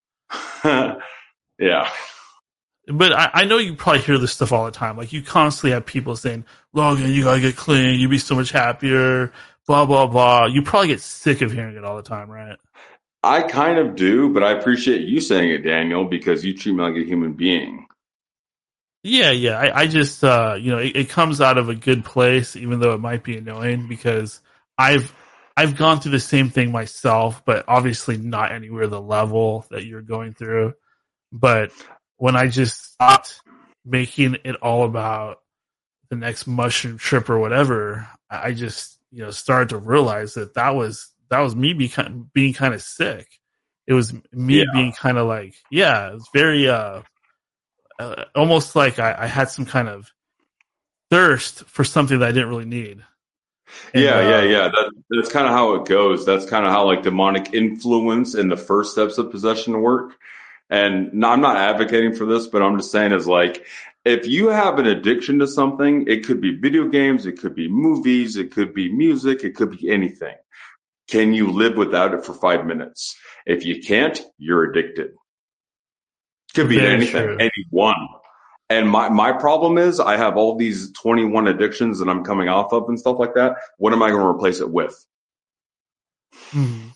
Yeah. But I know you probably hear this stuff all the time. Like you constantly have people saying, "Logan, you gotta get clean. You'd be so much happier." Blah blah blah. You probably get sick of hearing it all the time, right? I kind of do, but I appreciate you saying it, Daniel, because you treat me like a human being. Yeah, yeah. I just it comes out of a good place, even though it might be annoying because I've I've gone through the same thing myself, but obviously not anywhere the level that you're going through. But when I just stopped making it all about the next mushroom trip or whatever, I just started to realize that was me being kind of sick. It was me Yeah. being kind of like, yeah, it's very almost like I had some kind of thirst for something that I didn't really need. And Yeah. That's kind of how it goes. That's kind of how like demonic influence and the first steps of possession work. And no, I'm not advocating for this, but I'm just saying is like, if you have an addiction to something, it could be video games, it could be movies, it could be music, it could be anything. Can you live without it for 5 minutes? If you can't, you're addicted. Could be very anything, true. anyone. And my problem is I have all these 21 addictions that I'm coming off of and stuff like that. What am I going to replace it with? Mhm.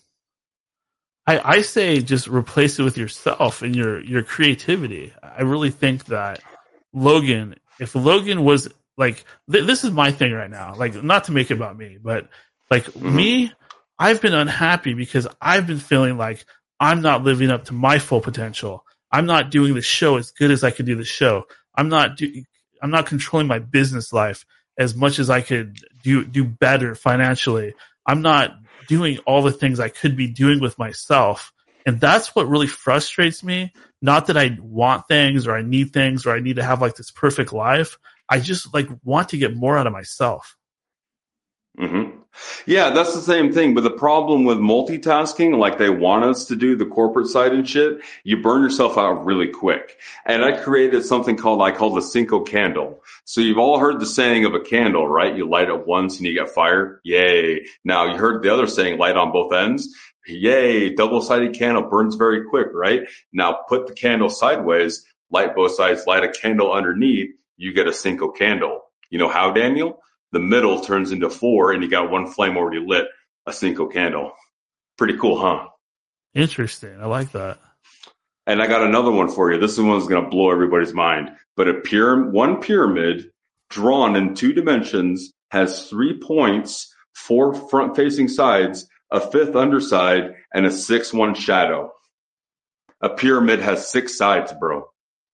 I say just replace it with yourself and your creativity. I really think that Logan, if Logan was like, this is my thing right now. Like, not to make it about me, but like Hmm. me, I've been unhappy because I've been feeling like I'm not living up to my full potential. I'm not doing the show as good as I could do the show. I'm not controlling my business life as much as I could do better financially. I'm not doing all the things I could be doing with myself. And that's what really frustrates me. Not that I want things or I need things or I need to have like this perfect life. I just like want to get more out of myself. Hmm. Yeah, that's the same thing. But the problem with multitasking, like they want us to do the corporate side and shit, you burn yourself out really quick. And I created something I call the Cinco candle. So you've all heard the saying of a candle, right? You light it once and you get fire. Yay. Now you heard the other saying, light on both ends. Yay. Double-sided candle burns very quick, right? Now put the candle sideways, light both sides, light a candle underneath. You get a Cinco candle. You know how, Daniel? The middle turns into four and you got one flame already lit, a Cinco candle. Pretty cool, huh? Interesting. I like that. And I got another one for you. This one's going to blow everybody's mind. But one pyramid drawn in 2 dimensions has 3 points, 4 front-facing sides, a fifth underside, and a sixth one shadow. A pyramid has 6 sides, bro.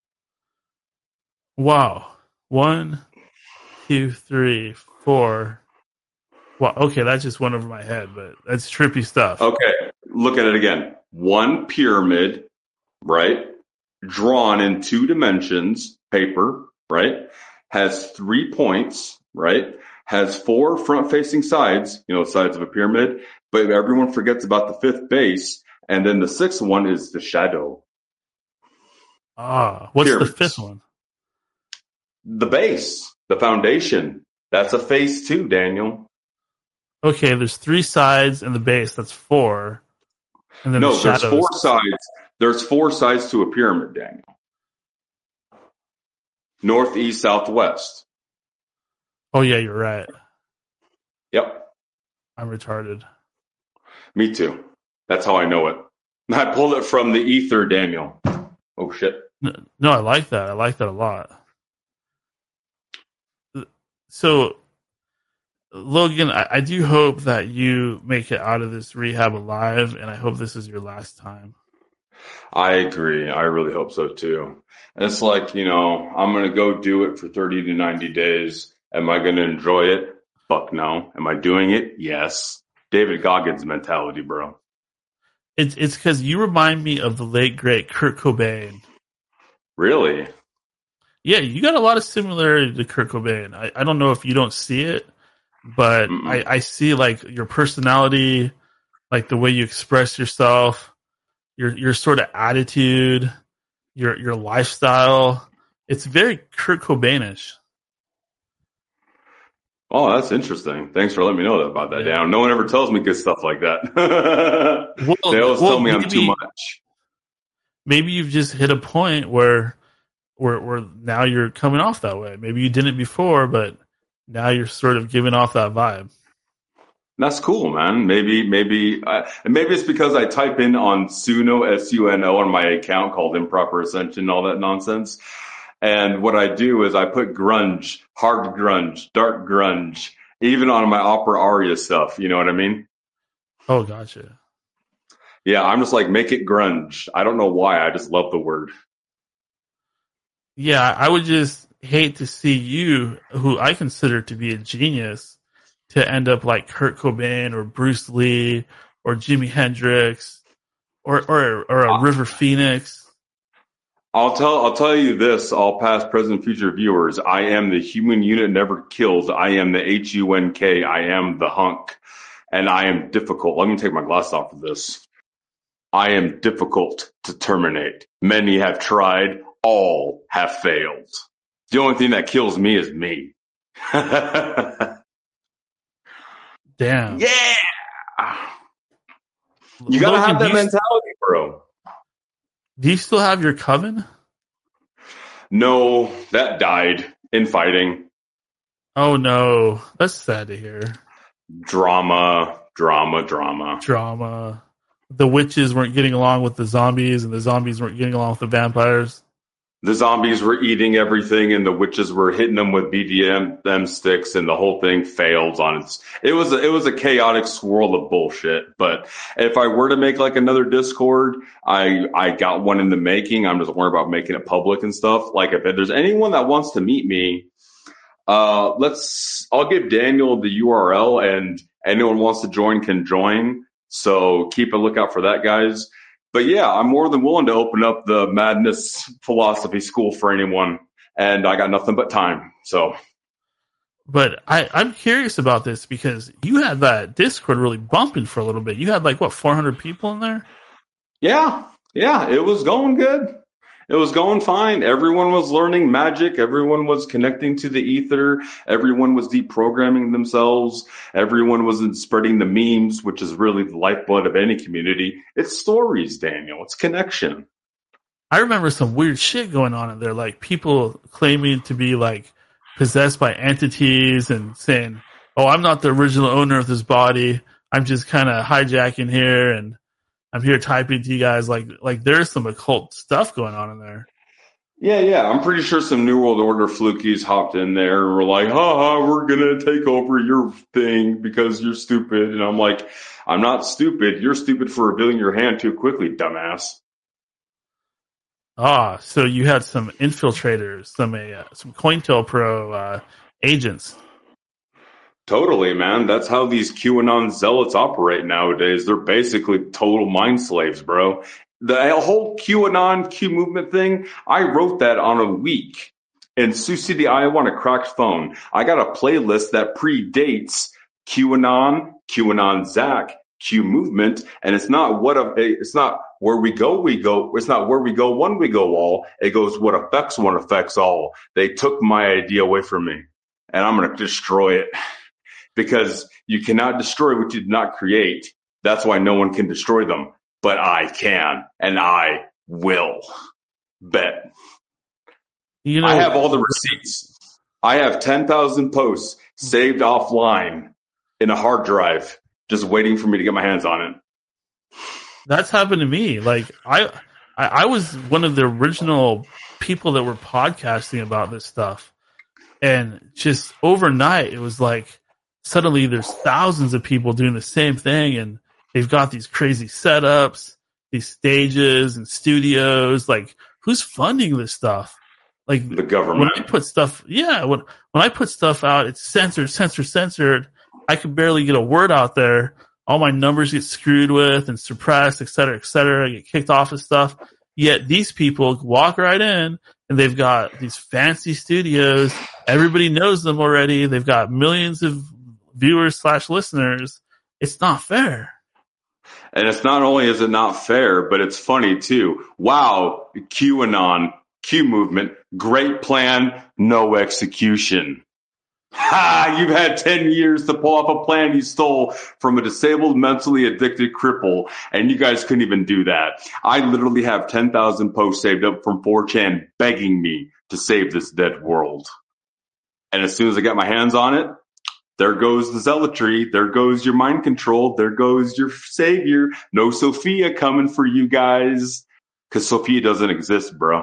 Wow. 1, 2, 3, 4. Well, okay, that just went over my head, but that's trippy stuff. Okay, look at it again. One pyramid, right? Drawn in 2 dimensions, paper, right? Has 3 points, right? Has 4 front-facing sides, sides of a pyramid, but everyone forgets about the fifth base, and then the sixth one is the shadow. What's the Pyramids. fifth one? The base, the foundation. That's a phase 2, Daniel. Okay, there's 3 sides and the base. That's 4, and then No, the shadows. there's 4 sides. There's 4 sides to a pyramid, Daniel. North, east, south, west. Oh yeah, you're right. Yep. I'm retarded. Me too. That's how I know it. I pulled it from the ether, Daniel. Oh, shit. No, I like that. I like that a lot. So, Logan, I do hope that you make it out of this rehab alive, and I hope this is your last time. I agree. I really hope so, too. It's like, I'm going to go do it for 30 to 90 days. Am I going to enjoy it? Fuck no. Am I doing it? Yes. David Goggins mentality, bro. It's because you remind me of the late great Kurt Cobain. Really? Yeah, you got a lot of similarity to Kurt Cobain. I don't know if you don't see it, but I see like your personality, like the way you express yourself, your sort of attitude, your lifestyle. It's very Kurt Cobainish. Oh, that's interesting. Thanks for letting me know about that, Dan. No one ever tells me good stuff like that. They always tell me I'm too much. Maybe you've just hit a point where now you're coming off that way. Maybe you didn't before, but now you're sort of giving off that vibe. That's cool, man. Maybe it's because I type in on Suno, SUNO, on my account called Improper Ascension, all that nonsense. And what I do is I put grunge, hard grunge, dark grunge, even on my opera aria stuff. You know what I mean? Oh, gotcha. Yeah, I'm just like, make it grunge. I don't know why. I just love the word. Yeah, I would just hate to see you, who I consider to be a genius, to end up like Kurt Cobain or Bruce Lee or Jimi Hendrix or a River Phoenix. I'll tell you this, all past, present, future viewers. I am the human unit never kills. I am the HUNK. I am the hunk. And I am difficult. Let me take my glass off of this. I am difficult to terminate. Many have tried. All have failed. The only thing that kills me is me. Damn. Yeah. You gotta have that mentality, bro. Do you still have your coven? No, that died in fighting. Oh no, that's sad to hear. Drama. The witches weren't getting along with the zombies, and the zombies weren't getting along with the vampires. The zombies were eating everything, and the witches were hitting them with BDM sticks, and the whole thing failed on its. It was a chaotic swirl of bullshit. But if I were to make like another Discord, I got one in the making. I'm just worried about making it public and stuff. Like if there's anyone that wants to meet me, I'll give Daniel the URL, and anyone who wants to join can join. So keep a lookout for that, guys. But yeah, I'm more than willing to open up the Madness Philosophy School for anyone, and I got nothing but time. So, but I'm curious about this because you had that Discord really bumping for a little bit. You had like 400 people in there? Yeah, it was going good. It was going fine. Everyone was learning magic. Everyone was connecting to the ether. Everyone was deprogramming themselves. Everyone was spreading the memes, which is really the lifeblood of any community. It's stories, Daniel. It's connection. I remember some weird shit going on in there, like people claiming to be like possessed by entities and saying, "Oh, I'm not the original owner of this body. I'm just kind of hijacking here and I'm here typing to you guys." Like there's some occult stuff going on in there. Yeah. I'm pretty sure some New World Order flukies hopped in there and were like, we're going to take over your thing because you're stupid. And I'm like, I'm not stupid. You're stupid for revealing your hand too quickly, dumbass. So you had some infiltrators, some COINTELPRO agents. Totally, man. That's how these QAnon zealots operate nowadays. They're basically total mind slaves, bro. The whole QAnon Q movement thing, I wrote that on a week in Sioux City, Iowa on a cracked phone. I got a playlist that predates QAnon Zach, Q movement, and it's not where we go, it's not where we go, one we go all. It goes what affects one affects all. They took my idea away from me, and I'm going to destroy it. Because you cannot destroy what you did not create. That's why no one can destroy them. But I can, and I will. Bet. I have all the receipts. I have 10,000 posts saved offline in a hard drive, just waiting for me to get my hands on it. That's happened to me. Like I was one of the original people that were podcasting about this stuff. And just overnight, it was like, suddenly there's thousands of people doing the same thing, and they've got these crazy setups, these stages and studios. Like, who's funding this stuff? Like the government. When I put stuff, when I put stuff out, it's censored. I can barely get a word out there. All my numbers get screwed with and suppressed, et cetera, et cetera. I get kicked off of stuff. Yet these people walk right in and they've got these fancy studios. Everybody knows them already. They've got millions of viewers / listeners. It's not fair. And it's not only is it not fair, but it's funny too. Wow, QAnon, Q movement, great plan, no execution. Ha! You've had 10 years to pull off a plan you stole from a disabled, mentally addicted cripple, and you guys couldn't even do that. I literally have 10,000 posts saved up from 4chan begging me to save this dead world. And as soon as I get my hands on it, there goes the zealotry. There goes your mind control. There goes your savior. No Sophia coming for you guys. Because Sophia doesn't exist, bro.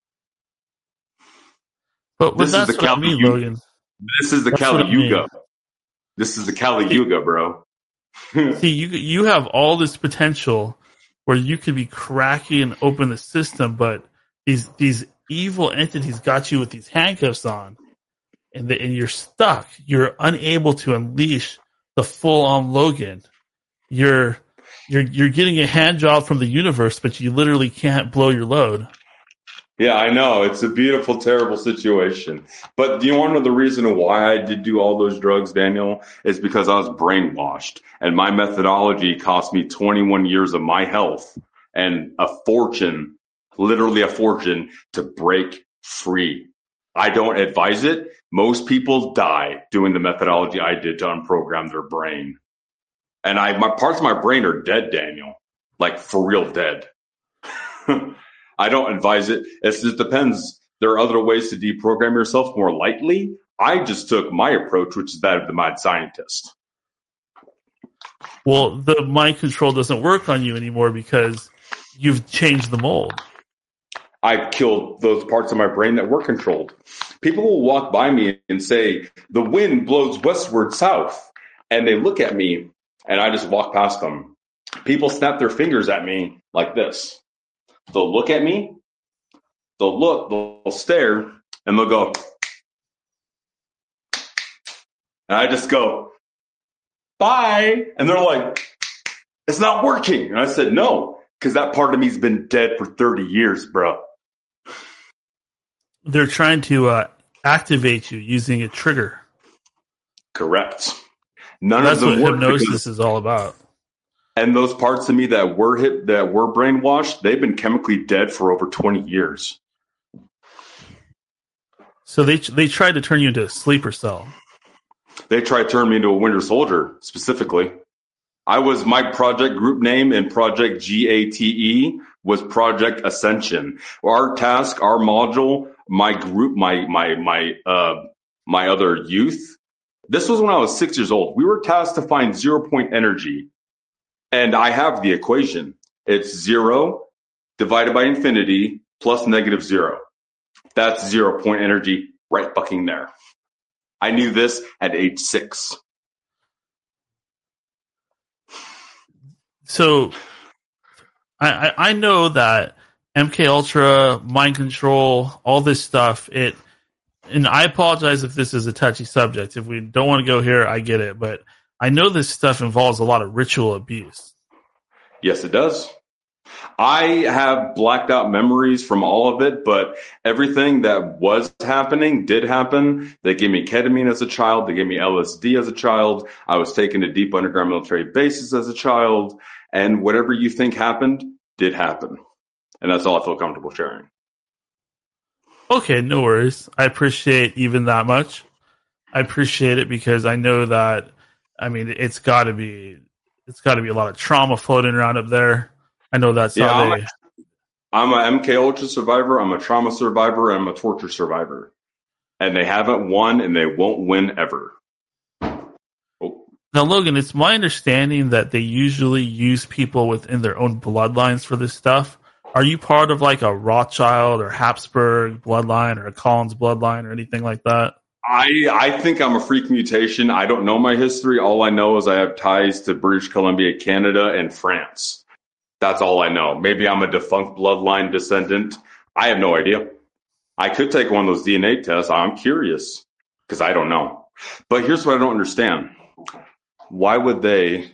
But that's what I mean, Logan. This is the Kali Yuga. This is the Kali Yuga, bro. See, you have all this potential where you could be cracking and open the system, but these evil entities got you with these handcuffs on. And you're stuck. You're unable to unleash the full-on Logan. You're getting a hand job from the universe, but you literally can't blow your load. Yeah, I know. It's a beautiful, terrible situation. But do you want to know the reason why I did do all those drugs, Daniel? Is because I was brainwashed. And my methodology cost me 21 years of my health and a fortune, literally a fortune, to break free. I don't advise it. Most people die doing the methodology I did to unprogram their brain. And my parts of my brain are dead, Daniel. Like, for real dead. I don't advise it. It just depends. There are other ways to deprogram yourself more lightly. I just took my approach, which is that of the mad scientist. Well, the mind control doesn't work on you anymore because you've changed the mold. I killed those parts of my brain that were controlled. People will walk by me and say, the wind blows westward south. And they look at me and I just walk past them. People snap their fingers at me like this. They'll look at me, they'll stare, and they'll go. And I just go, bye. And they're like, it's not working. And I said, no, because that part of me's been dead for 30 years, bro. They're trying to activate you using a trigger. Correct. That's what hypnosis is all about. And those parts of me that were brainwashed, they've been chemically dead for over 20 years. So they tried to turn you into a sleeper cell. They tried to turn me into a Winter Soldier, specifically. My project group name in Project GATE was Project Ascension. Our task, our module, my group, my other youth. This was when I was 6 years old. We were tasked to find 0-point energy. And I have the equation. It's 0 divided by infinity plus -0. That's 0-point energy right fucking there. I knew this at age 6. So I know that MK Ultra, mind control, all this stuff, and I apologize if this is a touchy subject. If we don't want to go here, I get it. But I know this stuff involves a lot of ritual abuse. Yes, it does. I have blacked out memories from all of it, but everything that was happening did happen. They gave me ketamine as a child. They gave me LSD as a child. I was taken to deep underground military bases as a child. And whatever you think happened, did happen. And that's all I feel comfortable sharing. Okay, no worries. I appreciate even that much. I appreciate it because I know that, I mean, it's got to be a lot of trauma floating around up there. I know that's how they... I'm a MK Ultra survivor, I'm a trauma survivor, and I'm a torture survivor. And they haven't won, and they won't win ever. Oh. Now, Logan, it's my understanding that they usually use people within their own bloodlines for this stuff. Are you part of like a Rothschild or Habsburg bloodline or a Collins bloodline or anything like that? I think I'm a freak mutation. I don't know my history. All I know is I have ties to British Columbia, Canada, and France. That's all I know. Maybe I'm a defunct bloodline descendant. I have no idea. I could take one of those DNA tests. I'm curious because I don't know. But here's what I don't understand. Why would they,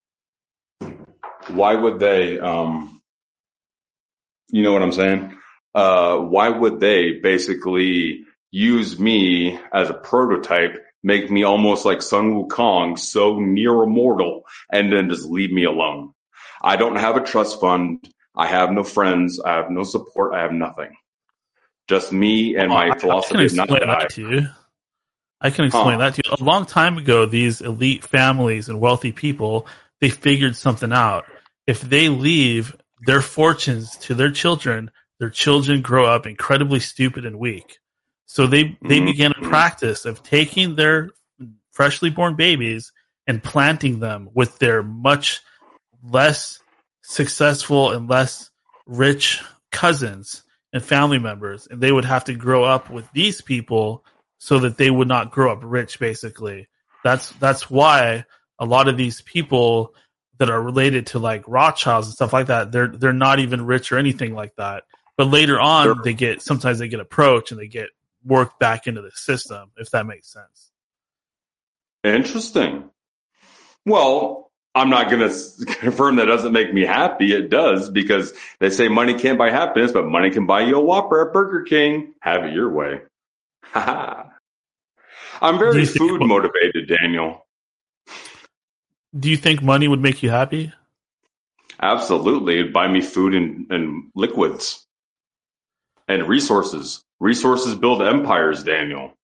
you know what I'm saying? why would they basically use me as a prototype, make me almost like Sun Wukong, so near immortal, and then just leave me alone? I don't have a trust fund. I have no friends. I have no support. I have nothing. Just me and my philosophy of not die. I can explain that to you. A long time ago, these elite families and wealthy people, they figured something out. If they leave their fortunes to their children grow up incredibly stupid and weak. So they began a practice of taking their freshly born babies and planting them with their much less successful and less rich cousins and family members. And they would have to grow up with these people so that they would not grow up rich, basically. That's why a lot of these people that are related to like Rothschilds and stuff like that, they're not even rich or anything like that. But later on, sometimes they get approached and they get worked back into the system, if that makes sense. Interesting. Well, I'm not going to confirm that doesn't make me happy. It does, because they say money can't buy happiness, but money can buy you a Whopper at Burger King. Have it your way. I'm very food motivated, Daniel. Do you think money would make you happy? Absolutely. It'd buy me food and liquids and resources. Resources build empires, Daniel.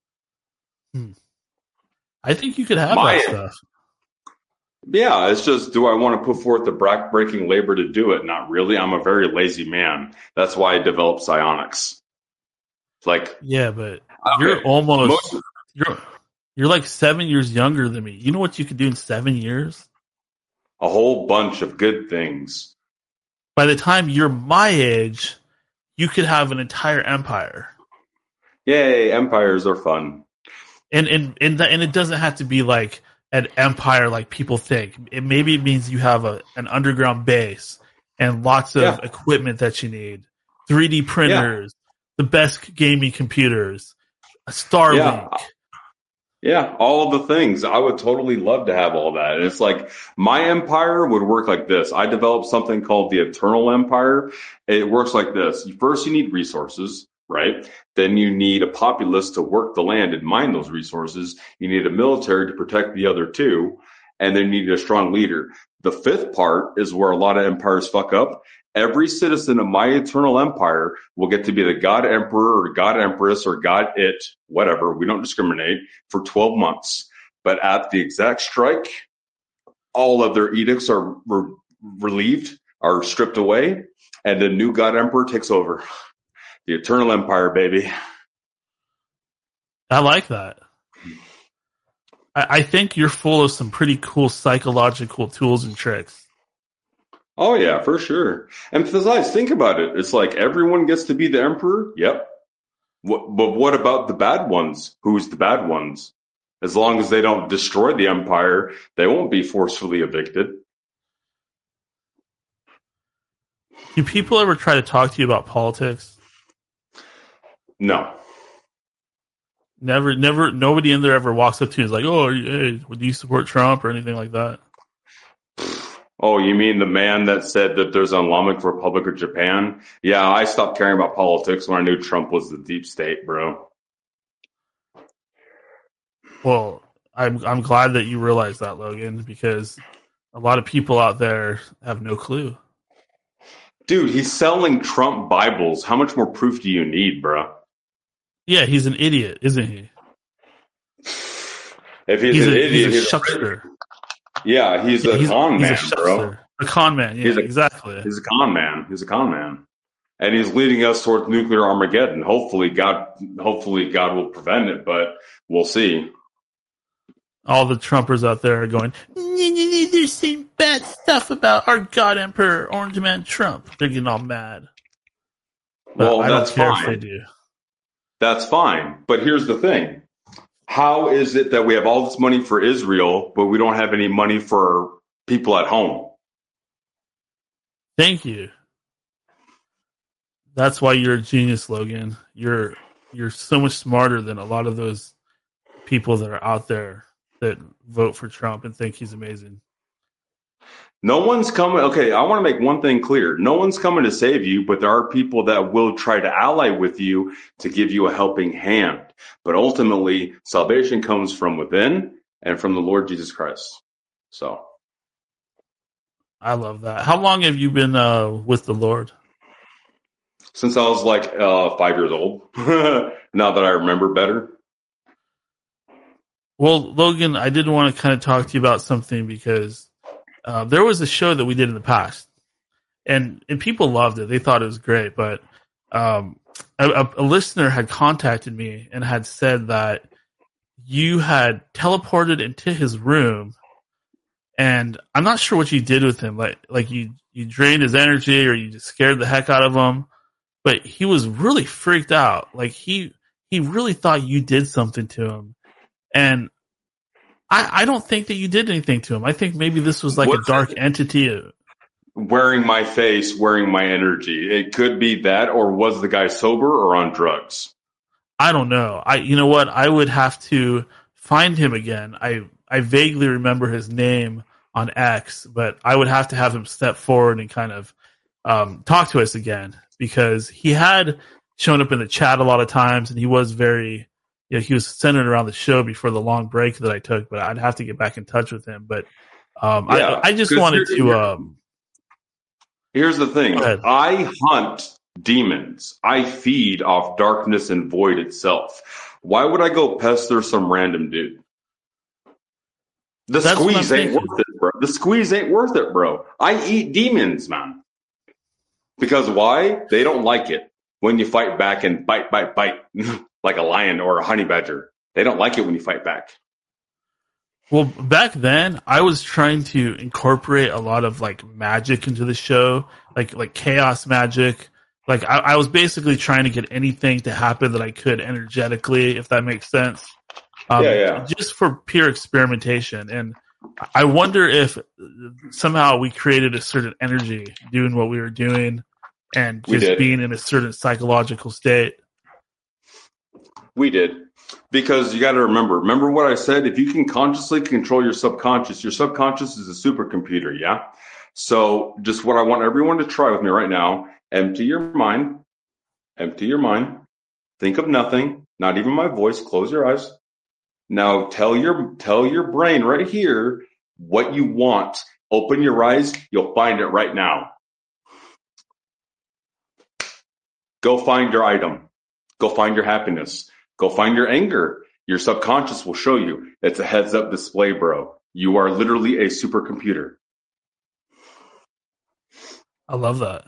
I think you could have that stuff. Yeah, it's just, do I want to put forth the back-breaking labor to do it? Not really. I'm a very lazy man. That's why I developed psionics. Like, yeah, but you're almost you're like 7 years younger than me. You know what you could do in 7 years? A whole bunch of good things. By the time you're my age, you could have an entire empire. Yay, empires are fun. And it doesn't have to be like an empire like people think. It means you have an underground base and lots of equipment that you need. 3D printers, the best gaming computers, a Starlink. Yeah, all of the things. I would totally love to have all that. And it's like, my empire would work like this. I developed something called the Eternal Empire. It works like this. First, you need resources, right? Then you need a populace to work the land and mine those resources. You need a military to protect the other two. And then you need a strong leader. The fifth part is where a lot of empires fuck up. Every citizen of my eternal empire will get to be the God Emperor or God Empress or God It, whatever. We don't discriminate, for 12 months. But at the exact strike, all of their edicts are relieved, are stripped away, and the new God Emperor takes over. The Eternal Empire, baby. I like that. I think you're full of some pretty cool psychological tools and tricks. Oh, yeah, for sure. And besides, think about it. It's like everyone gets to be the emperor. Yep. But what about the bad ones? Who's the bad ones? As long as they don't destroy the empire, they won't be forcefully evicted. Do people ever try to talk to you about politics? No. Never. Nobody in there ever walks up to you and is like, "Oh, hey, do you support Trump?" or anything like that. Oh, you mean the man that said that there's an Islamic Republic of Japan? Yeah, I stopped caring about politics when I knew Trump was the deep state, bro. Well, I'm glad that you realized that, Logan, because a lot of people out there have no clue. Dude, he's selling Trump Bibles. How much more proof do you need, bro? Yeah, he's an idiot, isn't he? If he's an idiot, he's a shuckster. Yeah, he's a con man, bro. A con man, yeah, exactly. He's a con man. He's a con man. And he's leading us towards nuclear Armageddon. Hopefully God will prevent it, but we'll see. All the Trumpers out there are going, they're saying bad stuff about our God Emperor, Orange Man Trump. They're getting all mad. But well, I that's don't care fine. if they do. That's fine. But here's the thing. How is it that we have all this money for Israel, but we don't have any money for people at home? Thank you. That's why you're a genius, Logan. You're so much smarter than a lot of those people that are out there that vote for Trump and think he's amazing. No one's coming. Okay, I want to make one thing clear. No one's coming to save you, but there are people that will try to ally with you to give you a helping hand. But ultimately, salvation comes from within and from the Lord Jesus Christ. So, I love that. How long have you been with the Lord? since I was like 5 years old, now that I remember better. Well, Logan, I did want to kind of talk to you about something because there was a show that we did in the past, and people loved it. They thought it was great, but a listener had contacted me and had said that you had teleported into his room, and I'm not sure what you did with him. Like you drained his energy, or you just scared the heck out of him. But he was really freaked out. Like he really thought you did something to him, and I don't think that you did anything to him. I think maybe this was like a dark entity. Wearing my face, wearing my energy. It could be that, or was the guy sober or on drugs? I don't know. You know what? I would have to find him again. I vaguely remember his name on X, but I would have to have him step forward and kind of talk to us again, because he had shown up in the chat a lot of times, and he was very, he was centered around the show before the long break that I took, but I'd have to get back in touch with him. But I just wanted to. Here's the thing. I hunt demons. I feed off darkness and void itself. Why would I go pester some random dude? The squeeze ain't worth it, bro. The squeeze ain't worth it, bro. I eat demons, man. Because why? They don't like it when you fight back and bite like a lion or a honey badger. They don't like it when you fight back. Well, back then, I was trying to incorporate a lot of like magic into the show, like chaos magic. Like I was basically trying to get anything to happen that I could energetically, if that makes sense. Just for pure experimentation. And I wonder if somehow we created a certain energy doing what we were doing and just being in a certain psychological state. We did. Because you got to remember what I said. If you can consciously control your subconscious is a supercomputer, yeah? So just what I want everyone to try with me right now, empty your mind, think of nothing, not even my voice, close your eyes. Now tell your brain right here what you want. Open your eyes, you'll find it right now. Go find your item. Go find your happiness. Go find your anger. Your subconscious will show you. It's a heads-up display, bro. You are literally a supercomputer. I love that.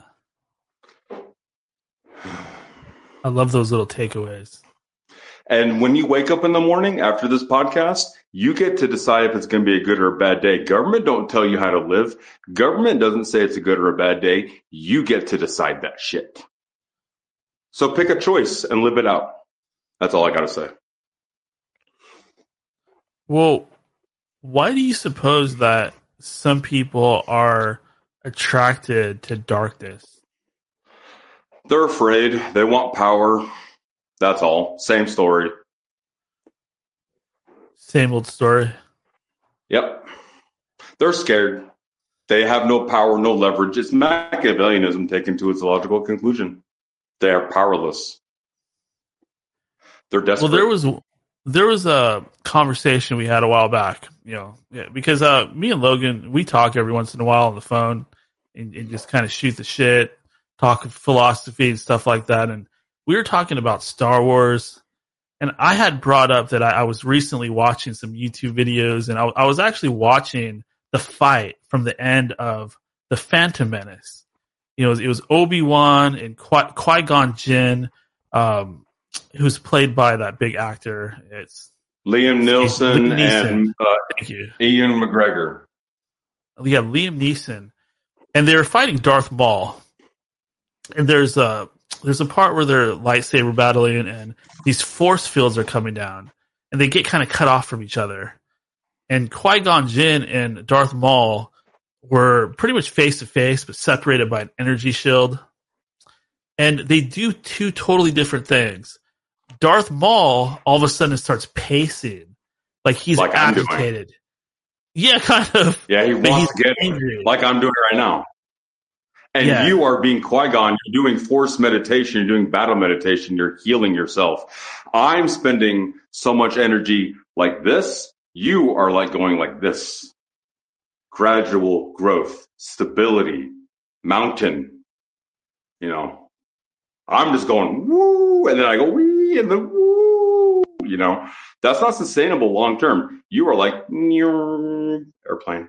I love those little takeaways. And when you wake up in the morning after this podcast, you get to decide if it's going to be a good or a bad day. Government don't tell you how to live. Government doesn't say it's a good or a bad day. You get to decide that shit. So pick a choice and live it out. That's all I got to say. Well, why do you suppose that some people are attracted to darkness? They're afraid. They want power. That's all. Same story. Same old story. Yep. They're scared. They have no power, no leverage. It's Machiavellianism taken to its logical conclusion. They are powerless. They're desperate. Well, there was a conversation we had a while back, because me and Logan, we talk every once in a while on the phone and just kind of shoot the shit, talk philosophy and stuff like that. And we were talking about Star Wars, and I had brought up that I was recently watching some YouTube videos, and I was actually watching the fight from the end of The Phantom Menace. It was Obi-Wan and Qui-Gon Jinn, who's played by that big actor. It's Liam Neeson and thank you, Ian McGregor. Yeah, Liam Neeson, and they were fighting Darth Maul. And there's a part where they're lightsaber battling, and these force fields are coming down, and they get kind of cut off from each other. And Qui-Gon Jinn and Darth Maul were pretty much face to face, but separated by an energy shield. And they do two totally different things. Darth Maul all of a sudden starts pacing, like he's agitated. Yeah, kind of. Yeah, he But wants to get angry. like I'm doing right now. And Yeah. you are being Qui-Gon, you're doing force meditation, you're doing battle meditation, you're healing yourself. I'm spending so much energy like this. You are like going like this. Gradual growth, stability, mountain, you know. I'm just going woo, and then I go wee, and then woo, you know. That's not sustainable long term. You are like airplane.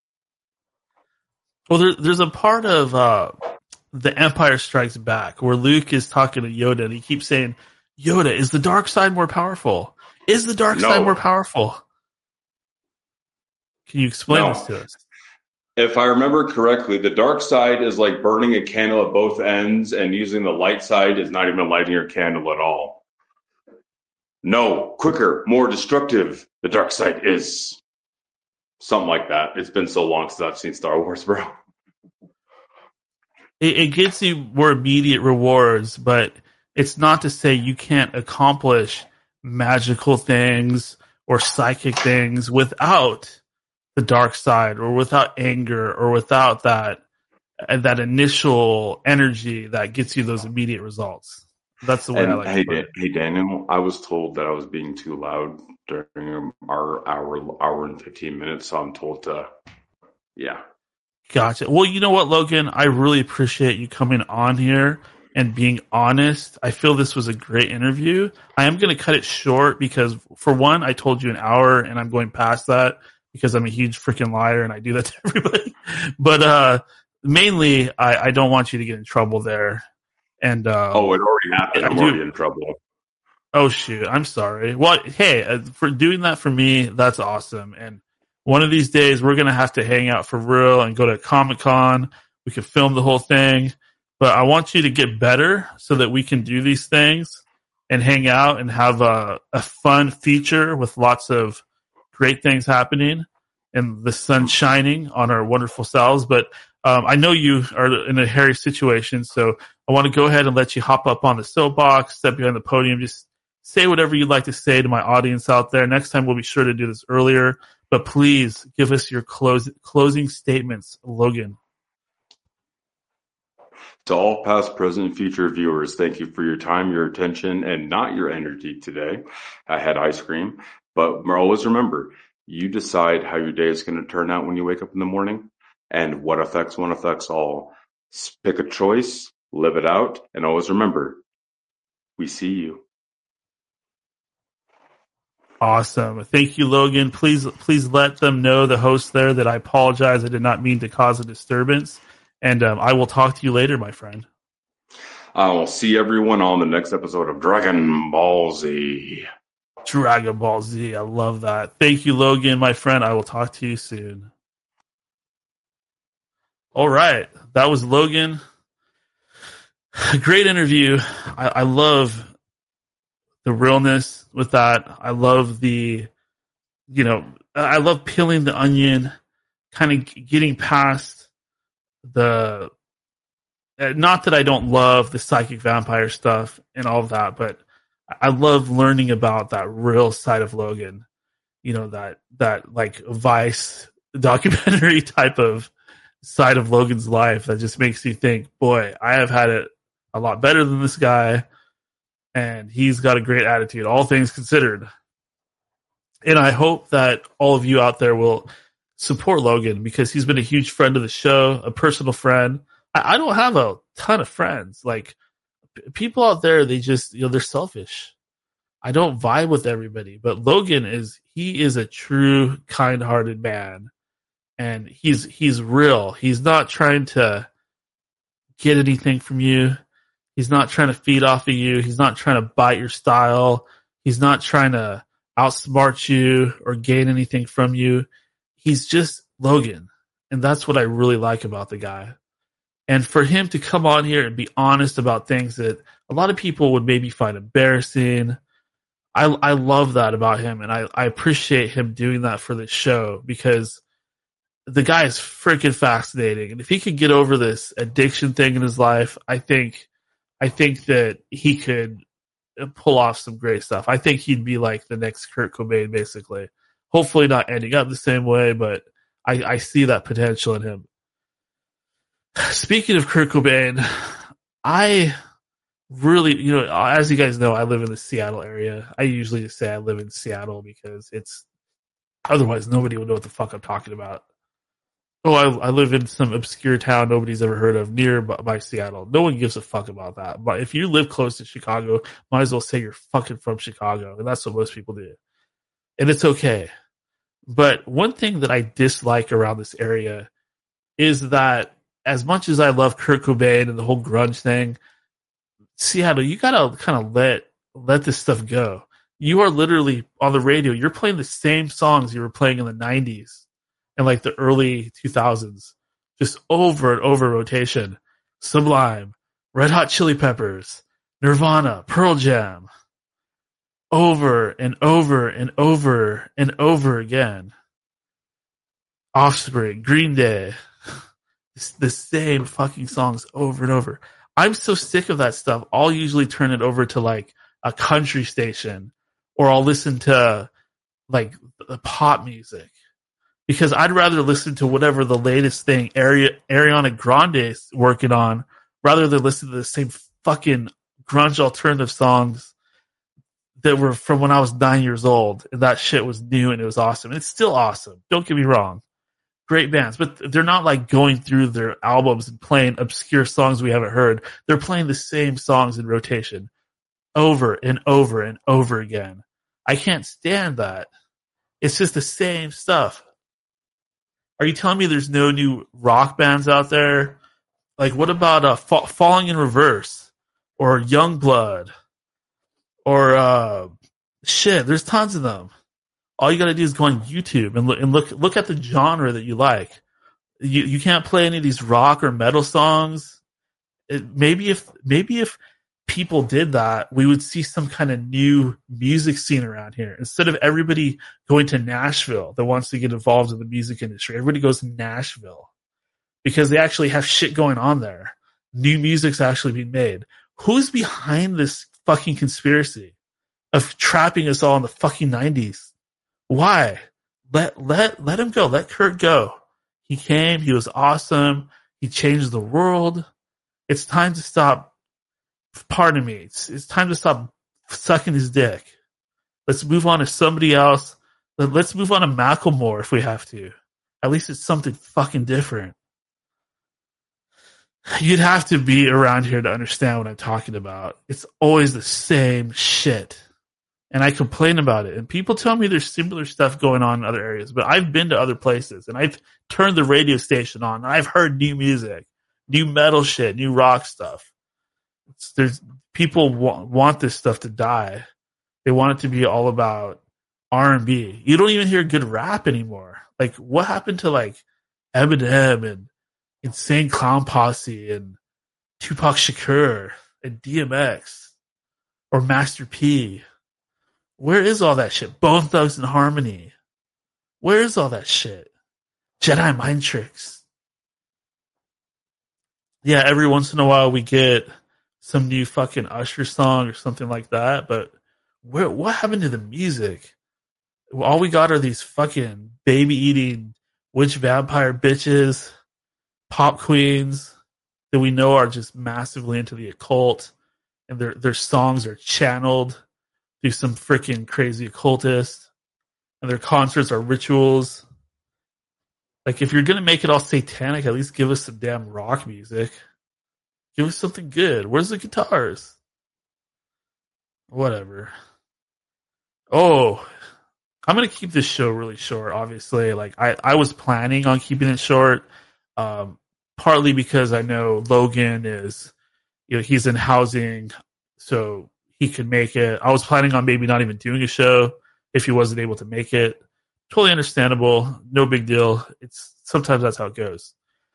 Well, there's a part of The Empire Strikes Back where Luke is talking to Yoda and he keeps saying, Yoda, is the dark side more powerful? Is the dark side more powerful? Can you explain this to us? If I remember correctly, the dark side is like burning a candle at both ends, and using the light side is not even lighting your candle at all. No, quicker, more destructive, the dark side is. Something like that. It's been so long since I've seen Star Wars, bro. It gets you more immediate rewards, but it's not to say you can't accomplish magical things or psychic things without the dark side or without anger or without that initial energy that gets you those immediate results. That's the way I like to put it. Hey, Daniel, I was told that I was being too loud during our hour and 15 minutes, so I'm told to, yeah. Gotcha. Well, you know what, Logan? I really appreciate you coming on here and being honest. I feel this was a great interview. I am going to cut it short because, for one, I told you an hour and I'm going past that because I'm a huge freaking liar and I do that to everybody. But mainly, I don't want you to get in trouble there. And it already happened. I'm already in trouble. Oh, shoot. I'm sorry. Well, hey, for doing that for me, that's awesome. And one of these days, we're going to have to hang out for real and go to Comic-Con. We can film the whole thing. But I want you to get better so that we can do these things and hang out and have a fun feature with lots of great things happening and the sun shining on our wonderful selves. But I know you are in a hairy situation, so I want to go ahead and let you hop up on the soapbox, step behind the podium, just say whatever you'd like to say to my audience out there. Next time, we'll be sure to do this earlier. But please give us your closing statements, Logan. To all past, present, and future viewers, thank you for your time, your attention, and not your energy today. I had ice cream, but always remember, you decide how your day is going to turn out when you wake up in the morning, and what affects one affects all. Pick a choice, live it out, and always remember, we see you. Awesome. Thank you, Logan. Please let them know, the host there, that I apologize. I did not mean to cause a disturbance. And I will talk to you later, my friend. I will see everyone on the next episode of Dragon Ball Z. Dragon Ball Z. I love that. Thank you, Logan, my friend. I will talk to you soon. All right. That was Logan. Great interview. I love the realness with that. I love I love peeling the onion, kind of getting past the, not that I don't love the psychic vampire stuff and all of that, but I love learning about that real side of Logan. You know, that like Vice documentary type of side of Logan's life that just makes you think, boy, I have had it a lot better than this guy. And he's got a great attitude, all things considered. And I hope that all of you out there will support Logan because he's been a huge friend of the show, a personal friend. I don't have a ton of friends. Like, people out there, they just, they're selfish. I don't vibe with everybody, but Logan is a true, kind-hearted man. And he's real. He's not trying to get anything from you. He's not trying to feed off of you. He's not trying to bite your style. He's not trying to outsmart you or gain anything from you. He's just Logan. And that's what I really like about the guy. And for him to come on here and be honest about things that a lot of people would maybe find embarrassing, I love that about him. And I appreciate him doing that for the show because the guy is freaking fascinating. And if he could get over this addiction thing in his life, I think that he could pull off some great stuff. I think he'd be like the next Kurt Cobain, basically. Hopefully not ending up the same way, but I see that potential in him. Speaking of Kurt Cobain, I really, as you guys know, I live in the Seattle area. I usually just say I live in Seattle because otherwise nobody would know what the fuck I'm talking about. Oh, I live in some obscure town nobody's ever heard of near by Seattle. No one gives a fuck about that. But if you live close to Chicago, might as well say you're fucking from Chicago. And that's what most people do. And it's okay. But one thing that I dislike around this area is that as much as I love Kurt Cobain and the whole grunge thing, Seattle, you gotta kind of let this stuff go. You are literally on the radio. You're playing the same songs you were playing in the 90s and like the early 2000s, just over and over rotation. Sublime, Red Hot Chili Peppers, Nirvana, Pearl Jam, over and over and over and over again. Offspring, Green Day, the same fucking songs over and over. I'm so sick of that stuff. I'll usually turn it over to like a country station, or I'll listen to like the pop music, because I'd rather listen to whatever the latest thing Ariana Grande's working on rather than listen to the same fucking grunge alternative songs that were from when I was 9 years old. And that shit was new and it was awesome. It's still awesome. Don't get me wrong. Great bands, but they're not like going through their albums and playing obscure songs we haven't heard. They're playing the same songs in rotation over and over and over again. I can't stand that. It's just the same stuff. Are you telling me there's no new rock bands out there? Like, what about Falling in Reverse or Youngblood or shit? There's tons of them. All you got to do is go on YouTube and look at the genre that you like. You can't play any of these rock or metal songs. Maybe if people did that, we would see some kind of new music scene around here. Instead of everybody going to Nashville that wants to get involved in the music industry, everybody goes to Nashville because they actually have shit going on there. New music's actually being made. Who's behind this fucking conspiracy of trapping us all in the fucking 90s? Why? Let him go. Let Kurt go. He came. He was awesome. He changed the world. It's time to stop. Pardon me. It's time to stop sucking his dick. Let's move on to somebody else. Let's move on to Macklemore if we have to. At least it's something fucking different. You'd have to be around here to understand what I'm talking about. It's always the same shit. And I complain about it. And people tell me there's similar stuff going on in other areas. But I've been to other places. And I've turned the radio station on. And I've heard new music. New metal shit. New rock stuff. There's people want this stuff to die. They want it to be all about R&B. You don't even hear good rap anymore. Like, what happened to like Eminem and Insane Clown Posse and Tupac Shakur and DMX or Master P? Where is all that shit? Bone Thugs and Harmony. Where is all that shit? Jedi Mind Tricks. Yeah, every once in a while we get some new fucking Usher song or something like that, but what happened to the music? All we got are these fucking baby-eating witch vampire bitches, pop queens that we know are just massively into the occult, and their songs are channeled through some freaking crazy occultist, and their concerts are rituals. Like, if you're gonna make it all satanic, at least give us some damn rock music. Give us something good. Where's the guitars? Whatever. Oh, I'm going to keep this show really short, obviously. Like, I was planning on keeping it short, partly because I know Logan is, he's in housing, so he could make it. I was planning on maybe not even doing a show if he wasn't able to make it. Totally understandable. No big deal. Sometimes that's how it goes.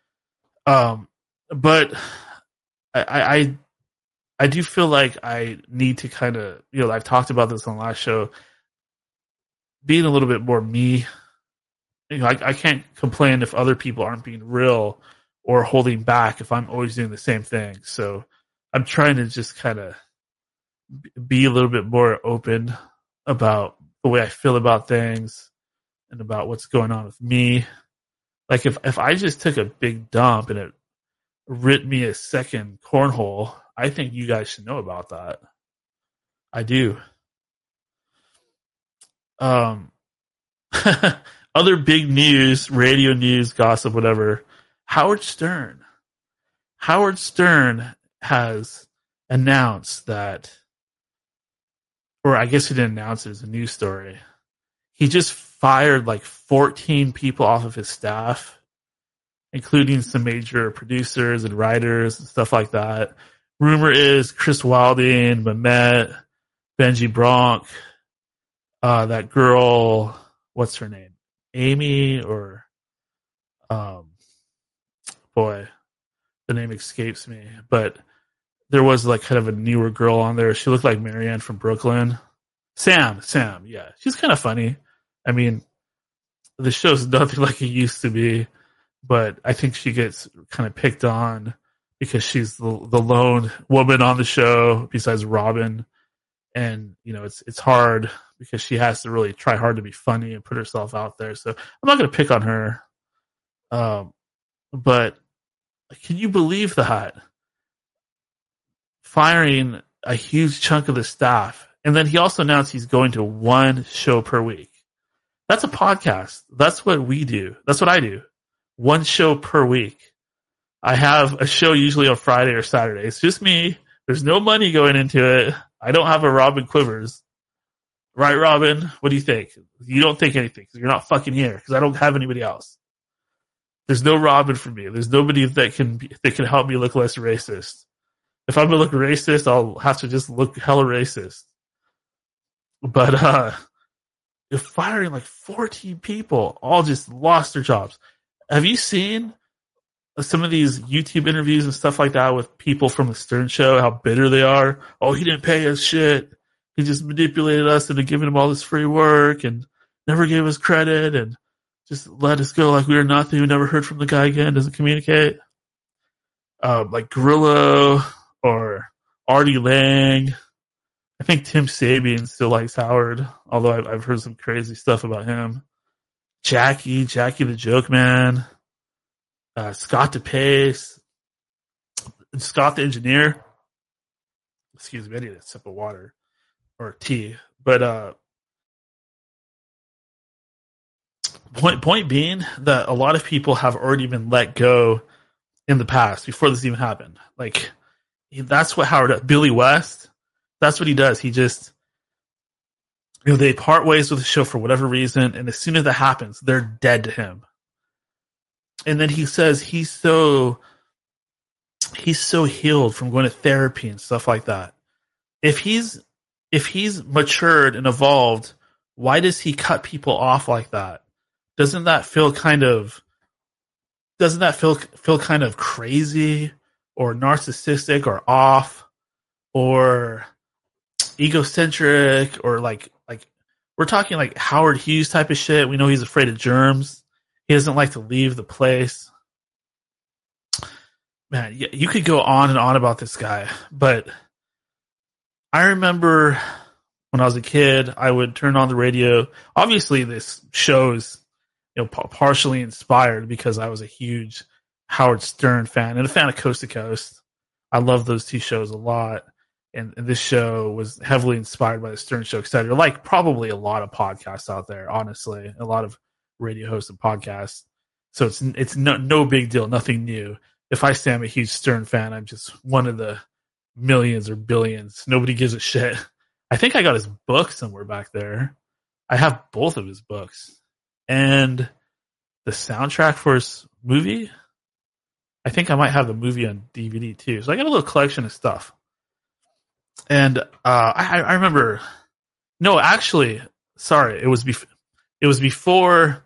But I do feel like I need to kind of, I've talked about this on the last show, being a little bit more me. I can't complain if other people aren't being real or holding back if I'm always doing the same thing. So I'm trying to just kind of be a little bit more open about the way I feel about things. and about what's going on with me. Like if I just took a big dump and it ripped me a second cornhole, I think you guys should know about that. I do. Other big news, radio news, gossip, whatever. Howard Stern. Howard Stern has announced that, or I guess he didn't announce it, it's a news story. He just fired like 14 people off of his staff, including some major producers and writers and stuff like that. Rumor is Chris Wilding, Mamet, Benji Bronk, that girl, what's her name? Amy or, boy, the name escapes me. But there was like kind of a newer girl on there. She looked like Marianne from Brooklyn. Sam, yeah. She's kind of funny. I mean, the show's nothing like it used to be, but I think she gets kind of picked on because she's the lone woman on the show besides Robin. And, you know, it's hard because she has to really try hard to be funny and put herself out there. So I'm not going to pick on her. But can you believe that? Firing a huge chunk of the staff. And then he also announced he's going to one show per week. That's a podcast. That's what we do. That's what I do. One show per week. I have a show usually on Friday or Saturday. It's just me. There's no money going into it. I don't have a Robin Quivers. Right, Robin? What do you think? You don't think anything because you're not fucking here because I don't have anybody else. There's no Robin for me. There's nobody that can help me look less racist. If I'm going to look racist, I'll have to just look hella racist. But, you're firing like 14 people, all just lost their jobs. Have you seen some of these YouTube interviews and stuff like that with people from the Stern Show, how bitter they are? Oh, he didn't pay us shit. He just manipulated us into giving him all this free work and never gave us credit and just let us go like we were nothing. We never heard from the guy again, doesn't communicate. Like Grillo or Artie Lang. I think Tim Sabian still likes Howard, although I've heard some crazy stuff about him. Jackie the Joke Man, Scott DePace, Scott the Engineer. Excuse me, I need a sip of water or tea. But point being that a lot of people have already been let go in the past before this even happened. Like that's what Howard does. Billy West. That's what he does. He just, you know, they part ways with the show for whatever reason, and as soon as that happens, they're dead to him. And then he says he's so healed from going to therapy and stuff like that. If he's matured and evolved, why does he cut people off like that? Doesn't that feel kind of crazy or narcissistic or off or egocentric or like we're talking like Howard Hughes type of shit. We know he's afraid of germs. He doesn't like to leave the place. Man, you could go on and on about this guy, but I remember when I was a kid, I would turn on the radio. Obviously, this show's, you know, partially inspired because I was a huge Howard Stern fan and a fan of Coast to Coast. I love those two shows a lot. And this show was heavily inspired by the Stern Show, etc. Like probably a lot of podcasts out there, honestly, a lot of radio hosts and podcasts. So it's no big deal, nothing new. If I say I'm a huge Stern fan, I'm just one of the millions or billions. Nobody gives a shit. I think I got his book somewhere back there. I have both of his books and the soundtrack for his movie. I think I might have the movie on DVD too. So I got a little collection of stuff. And I remember, no, actually, sorry, it was before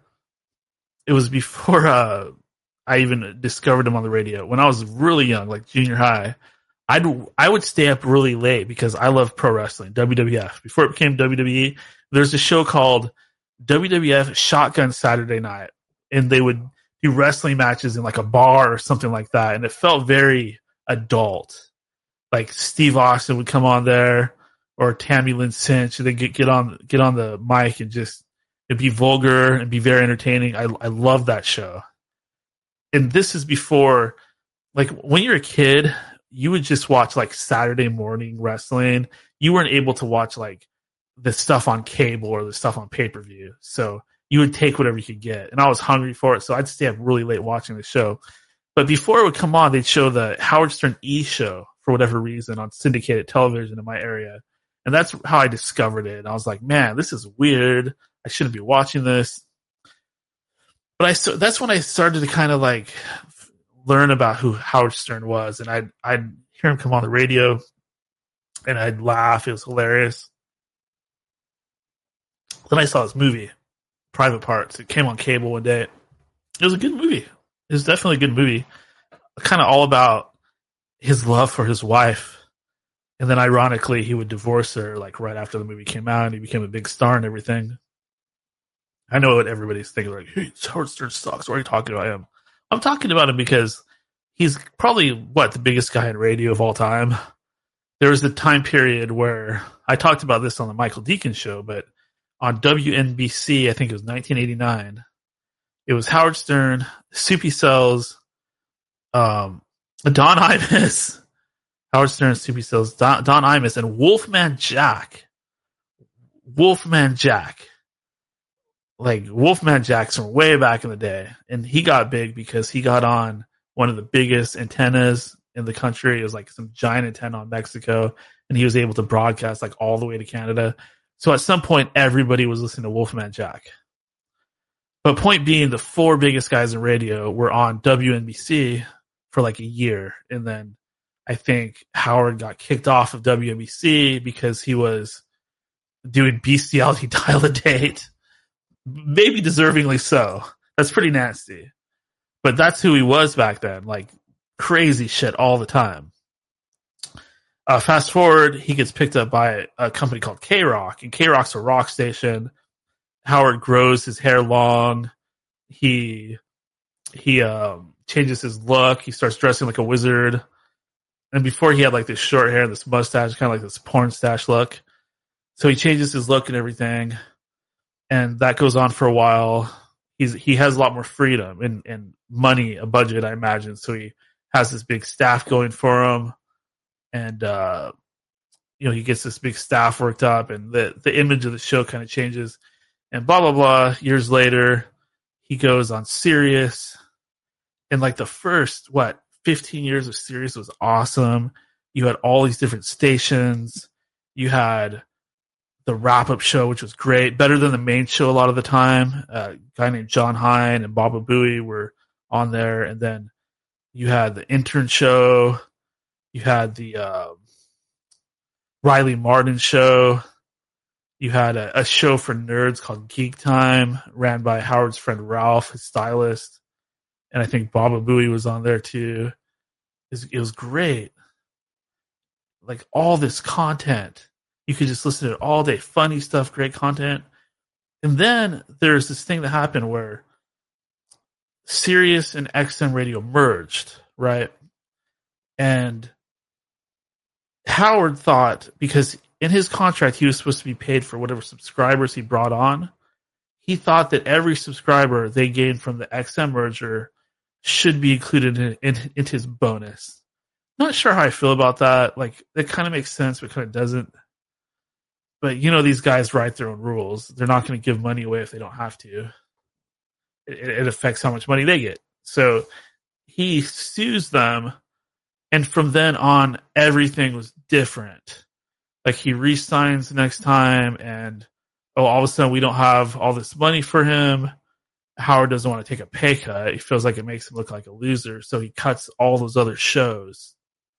I even discovered him on the radio. When I was really young, like junior high, I would stay up really late because I love pro wrestling, WWF. Before it became WWE, there's a show called WWF Shotgun Saturday Night, and they would do wrestling matches in like a bar or something like that, and it felt very adult. Like Steve Austin would come on there, or Tammy Lynn Cinch, and they get on the mic and just It'd be vulgar and be very entertaining. I love that show. And this is before, like, when you're a kid, you would just watch like Saturday morning wrestling. You weren't able to watch like the stuff on cable or the stuff on pay-per-view. So you would take whatever you could get. And I was hungry for it, so I'd stay up really late watching the show. But before it would come on, they'd show the Howard Stern E! Show for whatever reason on syndicated television in my area. And that's how I discovered it. And I was like, man, this is weird. I shouldn't be watching this. But that's when I started to kind of like learn about who Howard Stern was. And I'd hear him come on the radio and I'd laugh. It was hilarious. Then I saw this movie, Private Parts. It came on cable one day. It was a good movie. It was definitely a good movie. Kind of all about his love for his wife. And then ironically, he would divorce her like right after the movie came out and he became a big star and everything. I know what everybody's thinking, like, hey, Howard Stern sucks. Why are you talking about him? I'm talking about him because he's probably, the biggest guy in radio of all time. There was a time period where, I talked about this on the Michael Deacon show, but on WNBC, I think it was 1989, it was Howard Stern, Soupy Cells, Don Imus, Howard Stern, Soupy Cells, Don Imus, and Wolfman Jack. Wolfman Jack. Like, Wolfman Jack's from way back in the day. And he got big because he got on one of the biggest antennas in the country. It was like some giant antenna on Mexico. And he was able to broadcast like all the way to Canada. So at some point, everybody was listening to Wolfman Jack. But point being, the 4 biggest guys in radio were on WNBC for like a year. And then I think Howard got kicked off of WNBC because he was doing bestiality dial a date. Maybe deservingly so. That's pretty nasty. But that's who he was back then. Like, crazy shit all the time. Fast forward, he gets picked up by a company called K-Rock. And K-Rock's a rock station. Howard grows his hair long. He changes his look. He starts dressing like a wizard. And before he had like this short hair and this mustache, kind of like this porn stash look. So he changes his look and everything. And that goes on for a while. He has a lot more freedom and money, a budget, I imagine. So he has this big staff going for him. And, he gets this big staff worked up and the image of the show kind of changes and blah, blah, blah. Years later, he goes on Sirius. And like the first, 15 years of Sirius was awesome. You had all these different stations. You had the wrap-up show, which was great, better than the main show a lot of the time. A guy named John Hine and Baba Booey were on there. And then you had the intern show. You had the Riley Martin show. You had a show for nerds called Geek Time, ran by Howard's friend Ralph, his stylist. And I think Baba Booey was on there too. It was great. Like, all this content. You could just listen to it all day. Funny stuff, great content. And then there's this thing that happened where Sirius and XM Radio merged, right? And Howard thought, because in his contract he was supposed to be paid for whatever subscribers he brought on, he thought that every subscriber they gained from the XM merger should be included in his bonus. Not sure how I feel about that. Like, it kind of makes sense, but kind of doesn't. But, these guys write their own rules. They're not going to give money away if they don't have to. It affects how much money they get. So he sues them. And from then on, everything was different. Like, he re-signs next time. And, all of a sudden we don't have all this money for him. Howard doesn't want to take a pay cut. He feels like it makes him look like a loser. So he cuts all those other shows.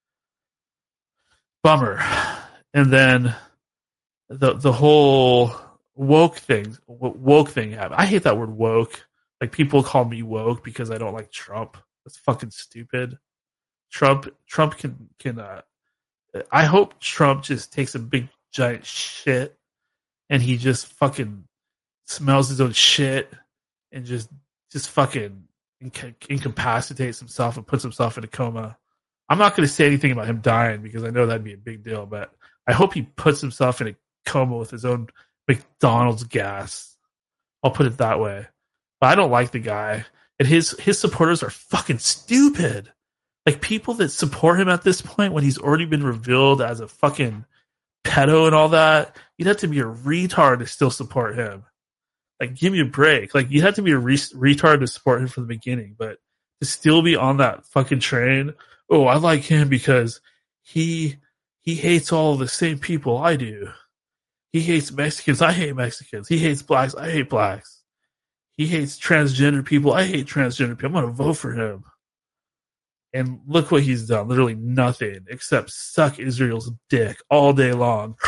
Bummer. And then the whole woke thing happened. I hate that word woke. Like, people call me woke because I don't like Trump. That's fucking stupid. Trump can I hope Trump just takes a big giant shit and he just fucking smells his own shit and just fucking incapacitates himself and puts himself in a coma. I'm not going to say anything about him dying because I know that'd be a big deal, but I hope he puts himself in a coma with his own McDonald's gas. I'll put it that way. But I don't like the guy. And his supporters are fucking stupid. Like, people that support him at this point when he's already been revealed as a fucking pedo and all that, you'd have to be a retard to still support him. Like, give me a break. Like, you have to be a retard to support him from the beginning, but to still be on that fucking train, oh, I like him because he hates all the same people I do. He hates Mexicans, I hate Mexicans. He hates blacks, I hate blacks. He hates transgender people, I hate transgender people. I'm going to vote for him. And look what he's done. Literally nothing except suck Israel's dick all day long.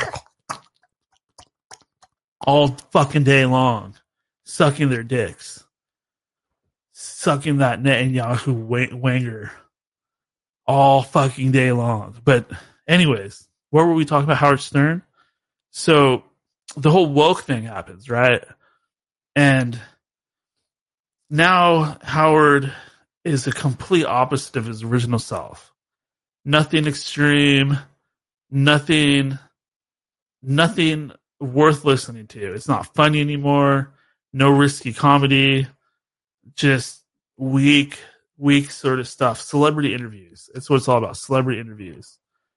All fucking day long. Sucking their dicks. Sucking that Netanyahu wanger. All fucking day long. But anyways, what were we talking about? Howard Stern? So the whole woke thing happens, right? And now Howard is the complete opposite of his original self. Nothing extreme, nothing worth listening to. It's not funny anymore. No risky comedy. Just weak sort of stuff. Celebrity interviews. It's what it's all about. Celebrity interviews.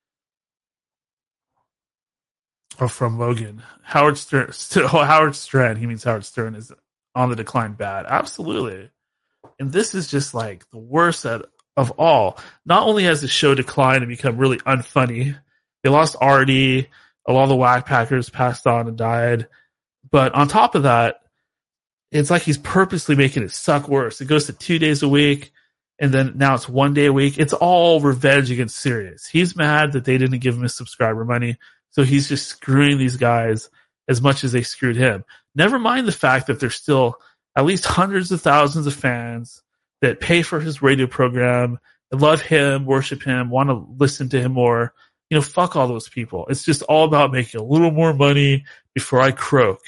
Or from Logan. Howard Stern. He means Howard Stern is on the decline bad. Absolutely. And this is just like the worst of all. Not only has the show declined and become really unfunny, they lost Artie, a lot of the Whack Packers passed on and died. But on top of that, it's like he's purposely making it suck worse. It goes to 2 days a week, and then now it's 1 day a week. It's all revenge against Sirius. He's mad that they didn't give him his subscriber money, so he's just screwing these guys as much as they screwed him. Never mind the fact that there's still at least hundreds of thousands of fans that pay for his radio program, love him, worship him, want to listen to him more. You know, fuck all those people. It's just all about making a little more money before I croak.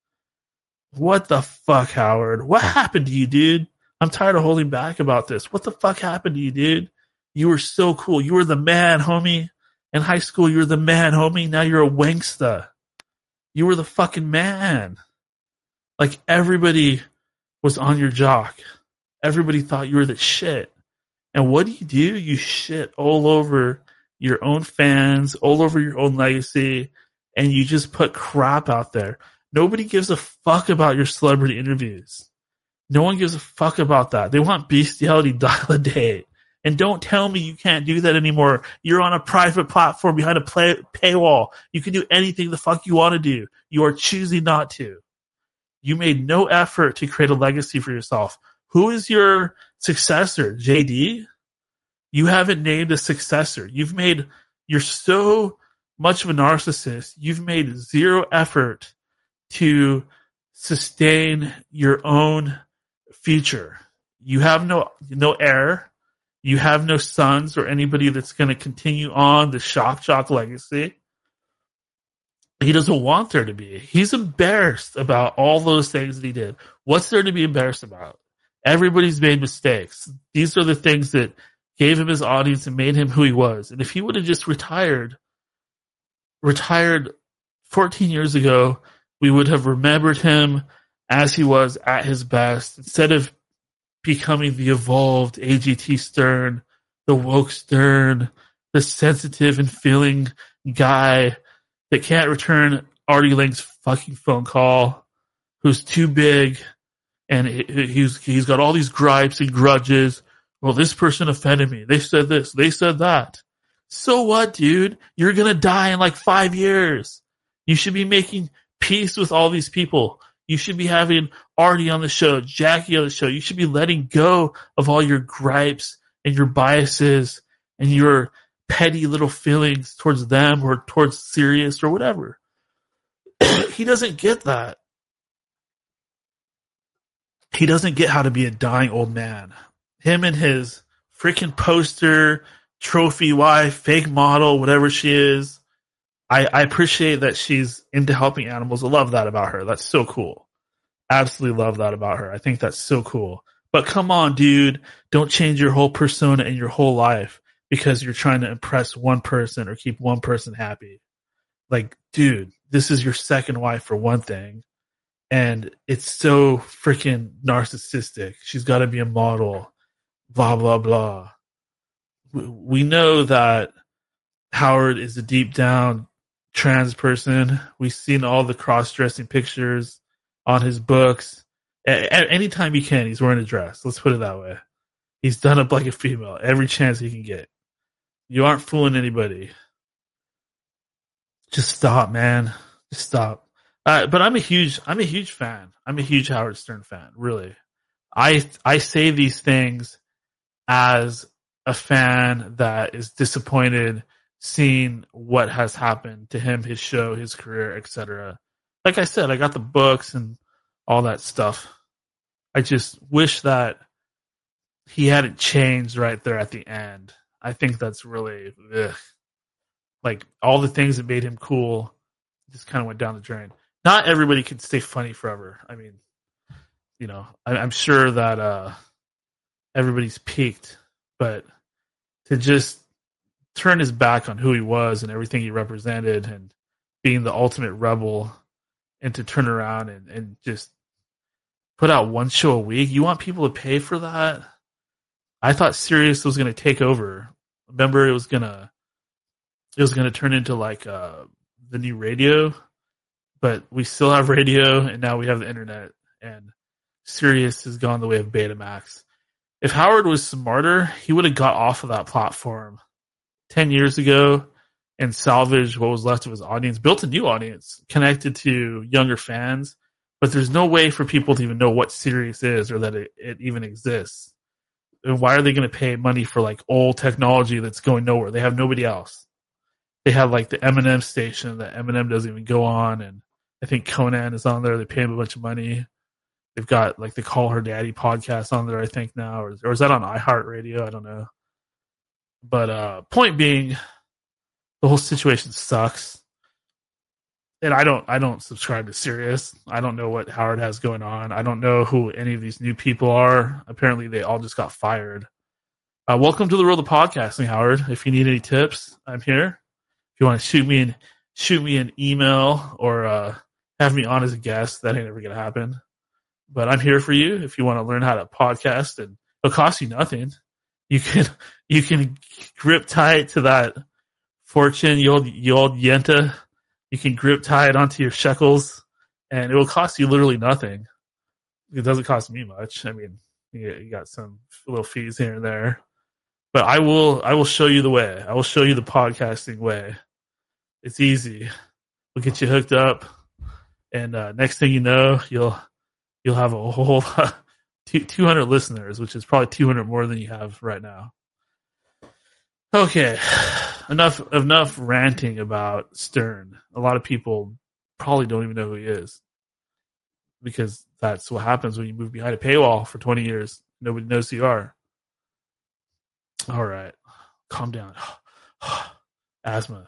What the fuck, Howard? What happened to you, dude? I'm tired of holding back about this. What the fuck happened to you, dude? You were so cool. You were the man, homie. In high school, you were the man, homie. Now you're a wanksta. You were the fucking man. Like, everybody was on your jock. Everybody thought you were the shit. And what do? You shit all over your own fans, all over your own legacy, and you just put crap out there. Nobody gives a fuck about your celebrity interviews. No one gives a fuck about that. They want bestiality dial a day. And don't tell me you can't do that anymore. You're on a private platform behind a paywall. You can do anything the fuck you want to do. You are choosing not to. You made no effort to create a legacy for yourself. Who is your successor? JD? You haven't named a successor. You're so much of a narcissist. You've made zero effort to sustain your own future. You have no heir. You have no sons or anybody that's going to continue on the shock jock legacy. He doesn't want there to be. He's embarrassed about all those things that he did. What's there to be embarrassed about? Everybody's made mistakes. These are the things that gave him his audience and made him who he was. And if he would have just retired 14 years ago, we would have remembered him as he was at his best, instead of becoming the evolved AGT Stern, the woke Stern, the sensitive and feeling guy that can't return Artie Lang's fucking phone call, who's too big, and he's got all these gripes and grudges. Well, this person offended me. They said this. They said that. So what, dude? You're going to die in like 5 years. You should be making peace with all these people. You should be having Artie on the show, Jackie on the show. You should be letting go of all your gripes and your biases and your petty little feelings towards them or towards Sirius or whatever. He doesn't get that. He doesn't get how to be a dying old man. Him and his freaking poster, trophy wife, fake model, whatever she is. I appreciate that she's into helping animals. I love that about her. That's so cool. Absolutely love that about her. I think that's so cool. But come on, dude. Don't change your whole persona and your whole life because you're trying to impress one person or keep one person happy. Like, dude, this is your second wife for one thing. and it's so freaking narcissistic. She's got to be a model, blah, blah, blah. We know that Howard is a deep down trans person. We've seen all the cross-dressing pictures on his books. Anytime he can, he's wearing a dress. Let's put it that way. He's done up like a female every chance he can get. You aren't fooling anybody. Just stop, man. Just stop. But I'm a huge fan. I'm a huge Howard Stern fan. Really, I say these things as a fan that is disappointed seeing what has happened to him, his show, his career, etc. Like I said, I got the books and all that stuff. I just wish that he hadn't changed right there at the end. I think that's really, like, all the things that made him cool just kind of went down the drain. Not everybody can stay funny forever. I mean, you know, I'm sure that everybody's peaked, but to just turn his back on who he was and everything he represented and being the ultimate rebel, and to turn around and just put out one show a week. You want people to pay for that? I thought Sirius was going to take over. Remember, it was going to turn into like the new radio, but we still have radio, and now we have the internet, and Sirius has gone the way of Betamax. If Howard was smarter, he would have got off of that platform 10 years ago and salvaged what was left of his audience, built a new audience connected to younger fans, but there's no way for people to even know what Sirius is or that it even exists. And why are they going to pay money for like old technology that's going nowhere? They have nobody else. They have like the Eminem station that Eminem doesn't even go on, and I think Conan is on there. They pay him a bunch of money. They've got like the Call Her Daddy podcast on there, I think now, or is that on iHeartRadio? I don't know. But point being, the whole situation sucks, and I don't subscribe to Sirius. I don't know what Howard has going on. I don't know who any of these new people are. Apparently, they all just got fired. Welcome to the world of podcasting, Howard. If you need any tips, I'm here. If you want to shoot me an email or have me on as a guest, that ain't ever gonna happen. But I'm here for you if you want to learn how to podcast, and it'll cost you nothing. You can grip tight to that fortune, you old Yenta. You can grip tie it onto your shekels, and it will cost you literally nothing. It doesn't cost me much. I mean, you got some little fees here and there, but I will show you the way. I will show you the podcasting way. It's easy. We'll get you hooked up, and next thing you know, you'll have a whole 200 listeners, which is probably 200 more than you have right now. Okay, enough ranting about Stern. A lot of people probably don't even know who he is, because that's what happens when you move behind a paywall for 20 years. Nobody knows who you are. All right, calm down. Asthma.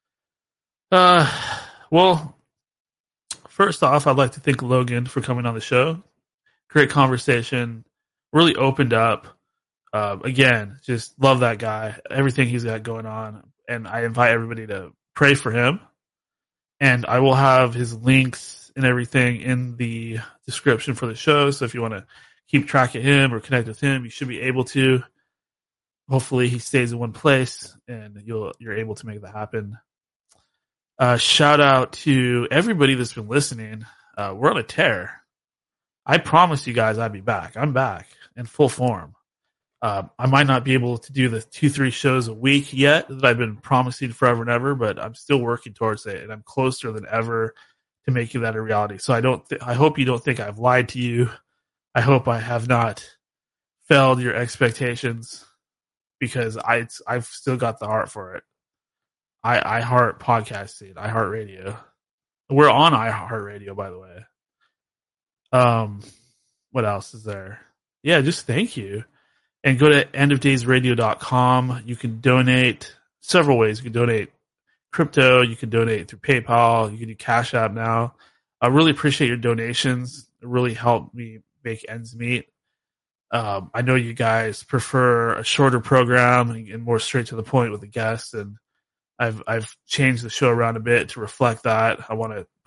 Well, first off, I'd like to thank Logan for coming on the show. Great conversation. Really opened up. Again, just love that guy. Everything he's got going on. And I invite everybody to pray for him. And I will have his links and everything in the description for the show. So if you want to keep track of him or connect with him, you should be able to. Hopefully he stays in one place and you're able to make that happen. Shout out to everybody that's been listening. We're on a tear. I promised you guys I'd be back. I'm back in full form. I might not be able to do the 2-3 shows a week yet that I've been promising forever and ever, but I'm still working towards it, and I'm closer than ever to making that a reality. So I hope you don't think I've lied to you. I hope I have not failed your expectations, because I've still got the heart for it. I heart podcasting. I heart radio. We're on iHeartRadio, by the way. What else is there? Yeah, just thank you. And go to endofdaysradio.com. You can donate several ways. You can donate crypto. You can donate through PayPal. You can do Cash App now. I really appreciate your donations. It really helped me make ends meet. I know you guys prefer a shorter program and more straight to the point with the guests, and I've changed the show around a bit to reflect that. I want to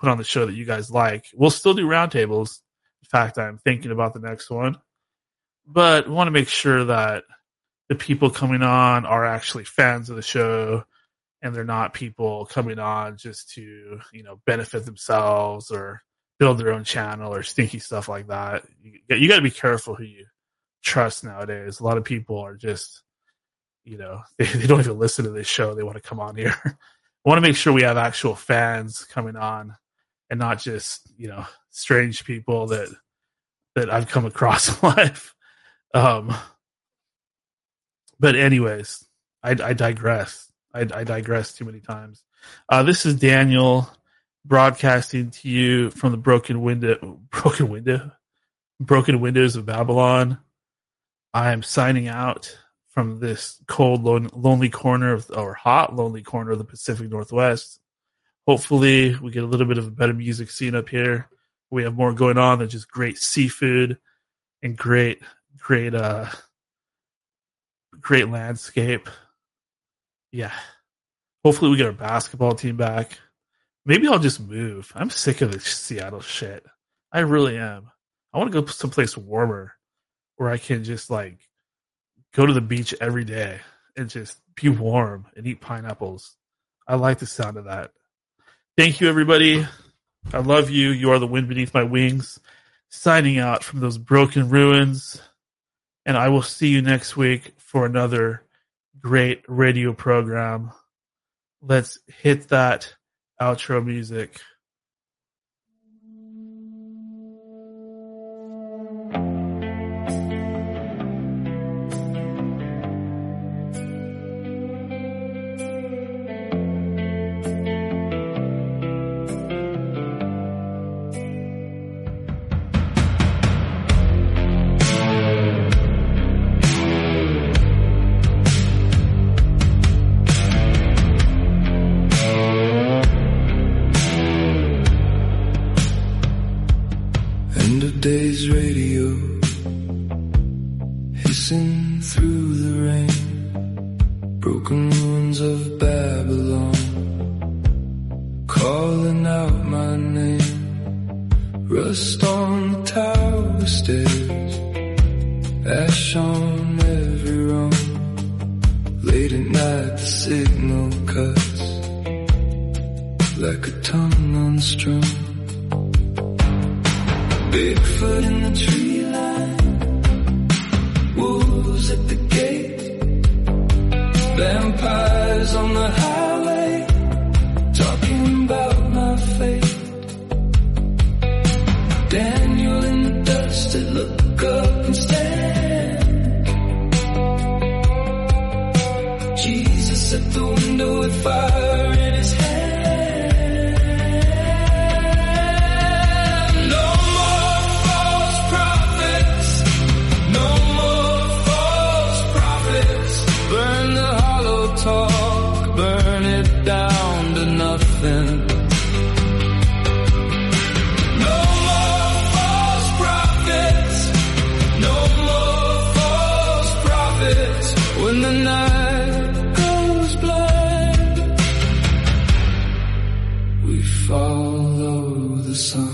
put on the show that you guys like. We'll still do roundtables. In fact, I'm thinking about the next one. But we want to make sure that the people coming on are actually fans of the show, and they're not people coming on just to, benefit themselves or build their own channel or stinky stuff like that. You got to be careful who you trust nowadays. A lot of people are just, they don't even listen to this show. They want to come on here. I want to make sure we have actual fans coming on and not just, strange people that I've come across in life. But anyways, I digress. I digress too many times. This is Daniel broadcasting to you from the broken windows of Babylon. I am signing out from this cold, lonely corner hot, lonely corner of the Pacific Northwest. Hopefully we get a little bit of a better music scene up here. We have more going on than just great seafood and great landscape. Yeah. Hopefully we get our basketball team back. Maybe I'll just move. I'm sick of this Seattle shit. I really am. I want to go someplace warmer where I can just go to the beach every day and just be warm and eat pineapples. I like the sound of that. Thank you, everybody. I love you. You are the wind beneath my wings. Signing out from those broken ruins. And I will see you next week for another great radio program. Let's hit that outro music. Days radio hissing through the rain, broken ruins of Babylon calling out my name, rust on the tower stairs, ash on every rung, late at night the signal cuts like a tongue unstrung. Bigfoot in the tree line, wolves at the gate, vampires on the highway, talking about my fate. Daniel in the dust, look up and stand. Jesus at the window with fire in his hand. Talk, burn it down to nothing. No more false prophets, no more false prophets. When the night goes blind, we follow the sun.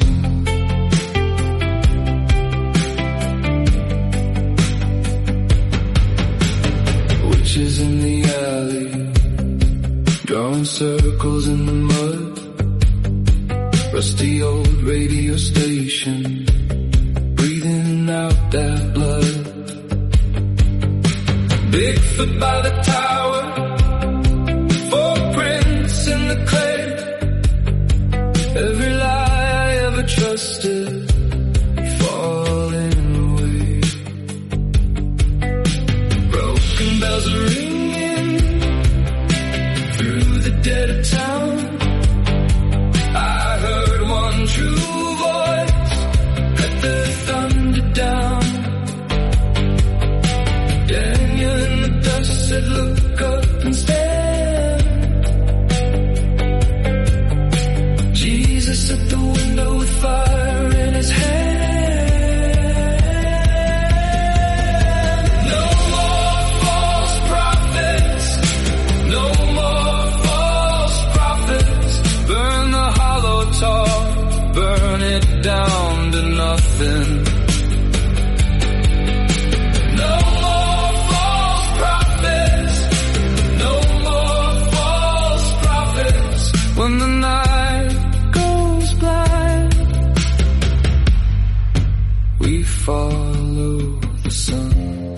Witches in the alley, drawing circles in the mud. Rusty old radio station, breathing out that blood. Bigfoot by the tower, footprints in the clay. Every lie I ever trusted falling away. Broken bells are ringing through the dead of town. I heard one true voice, let the thunder down. Daniel in the dust said, look up nothing. No more false prophets. No more false prophets. When the night goes black, we follow the sun.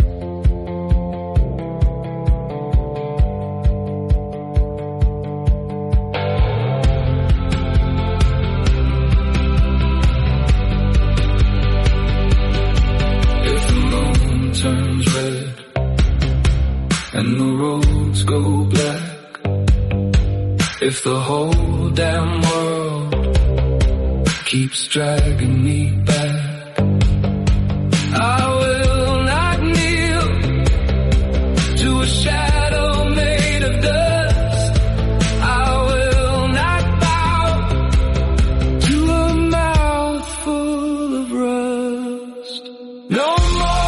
Turns red and the roads go black, if the whole damn world keeps dragging me back, I will not kneel to a shadow made of dust. I will not bow to a mouth full of rust. No more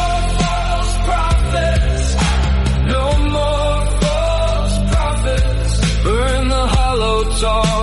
so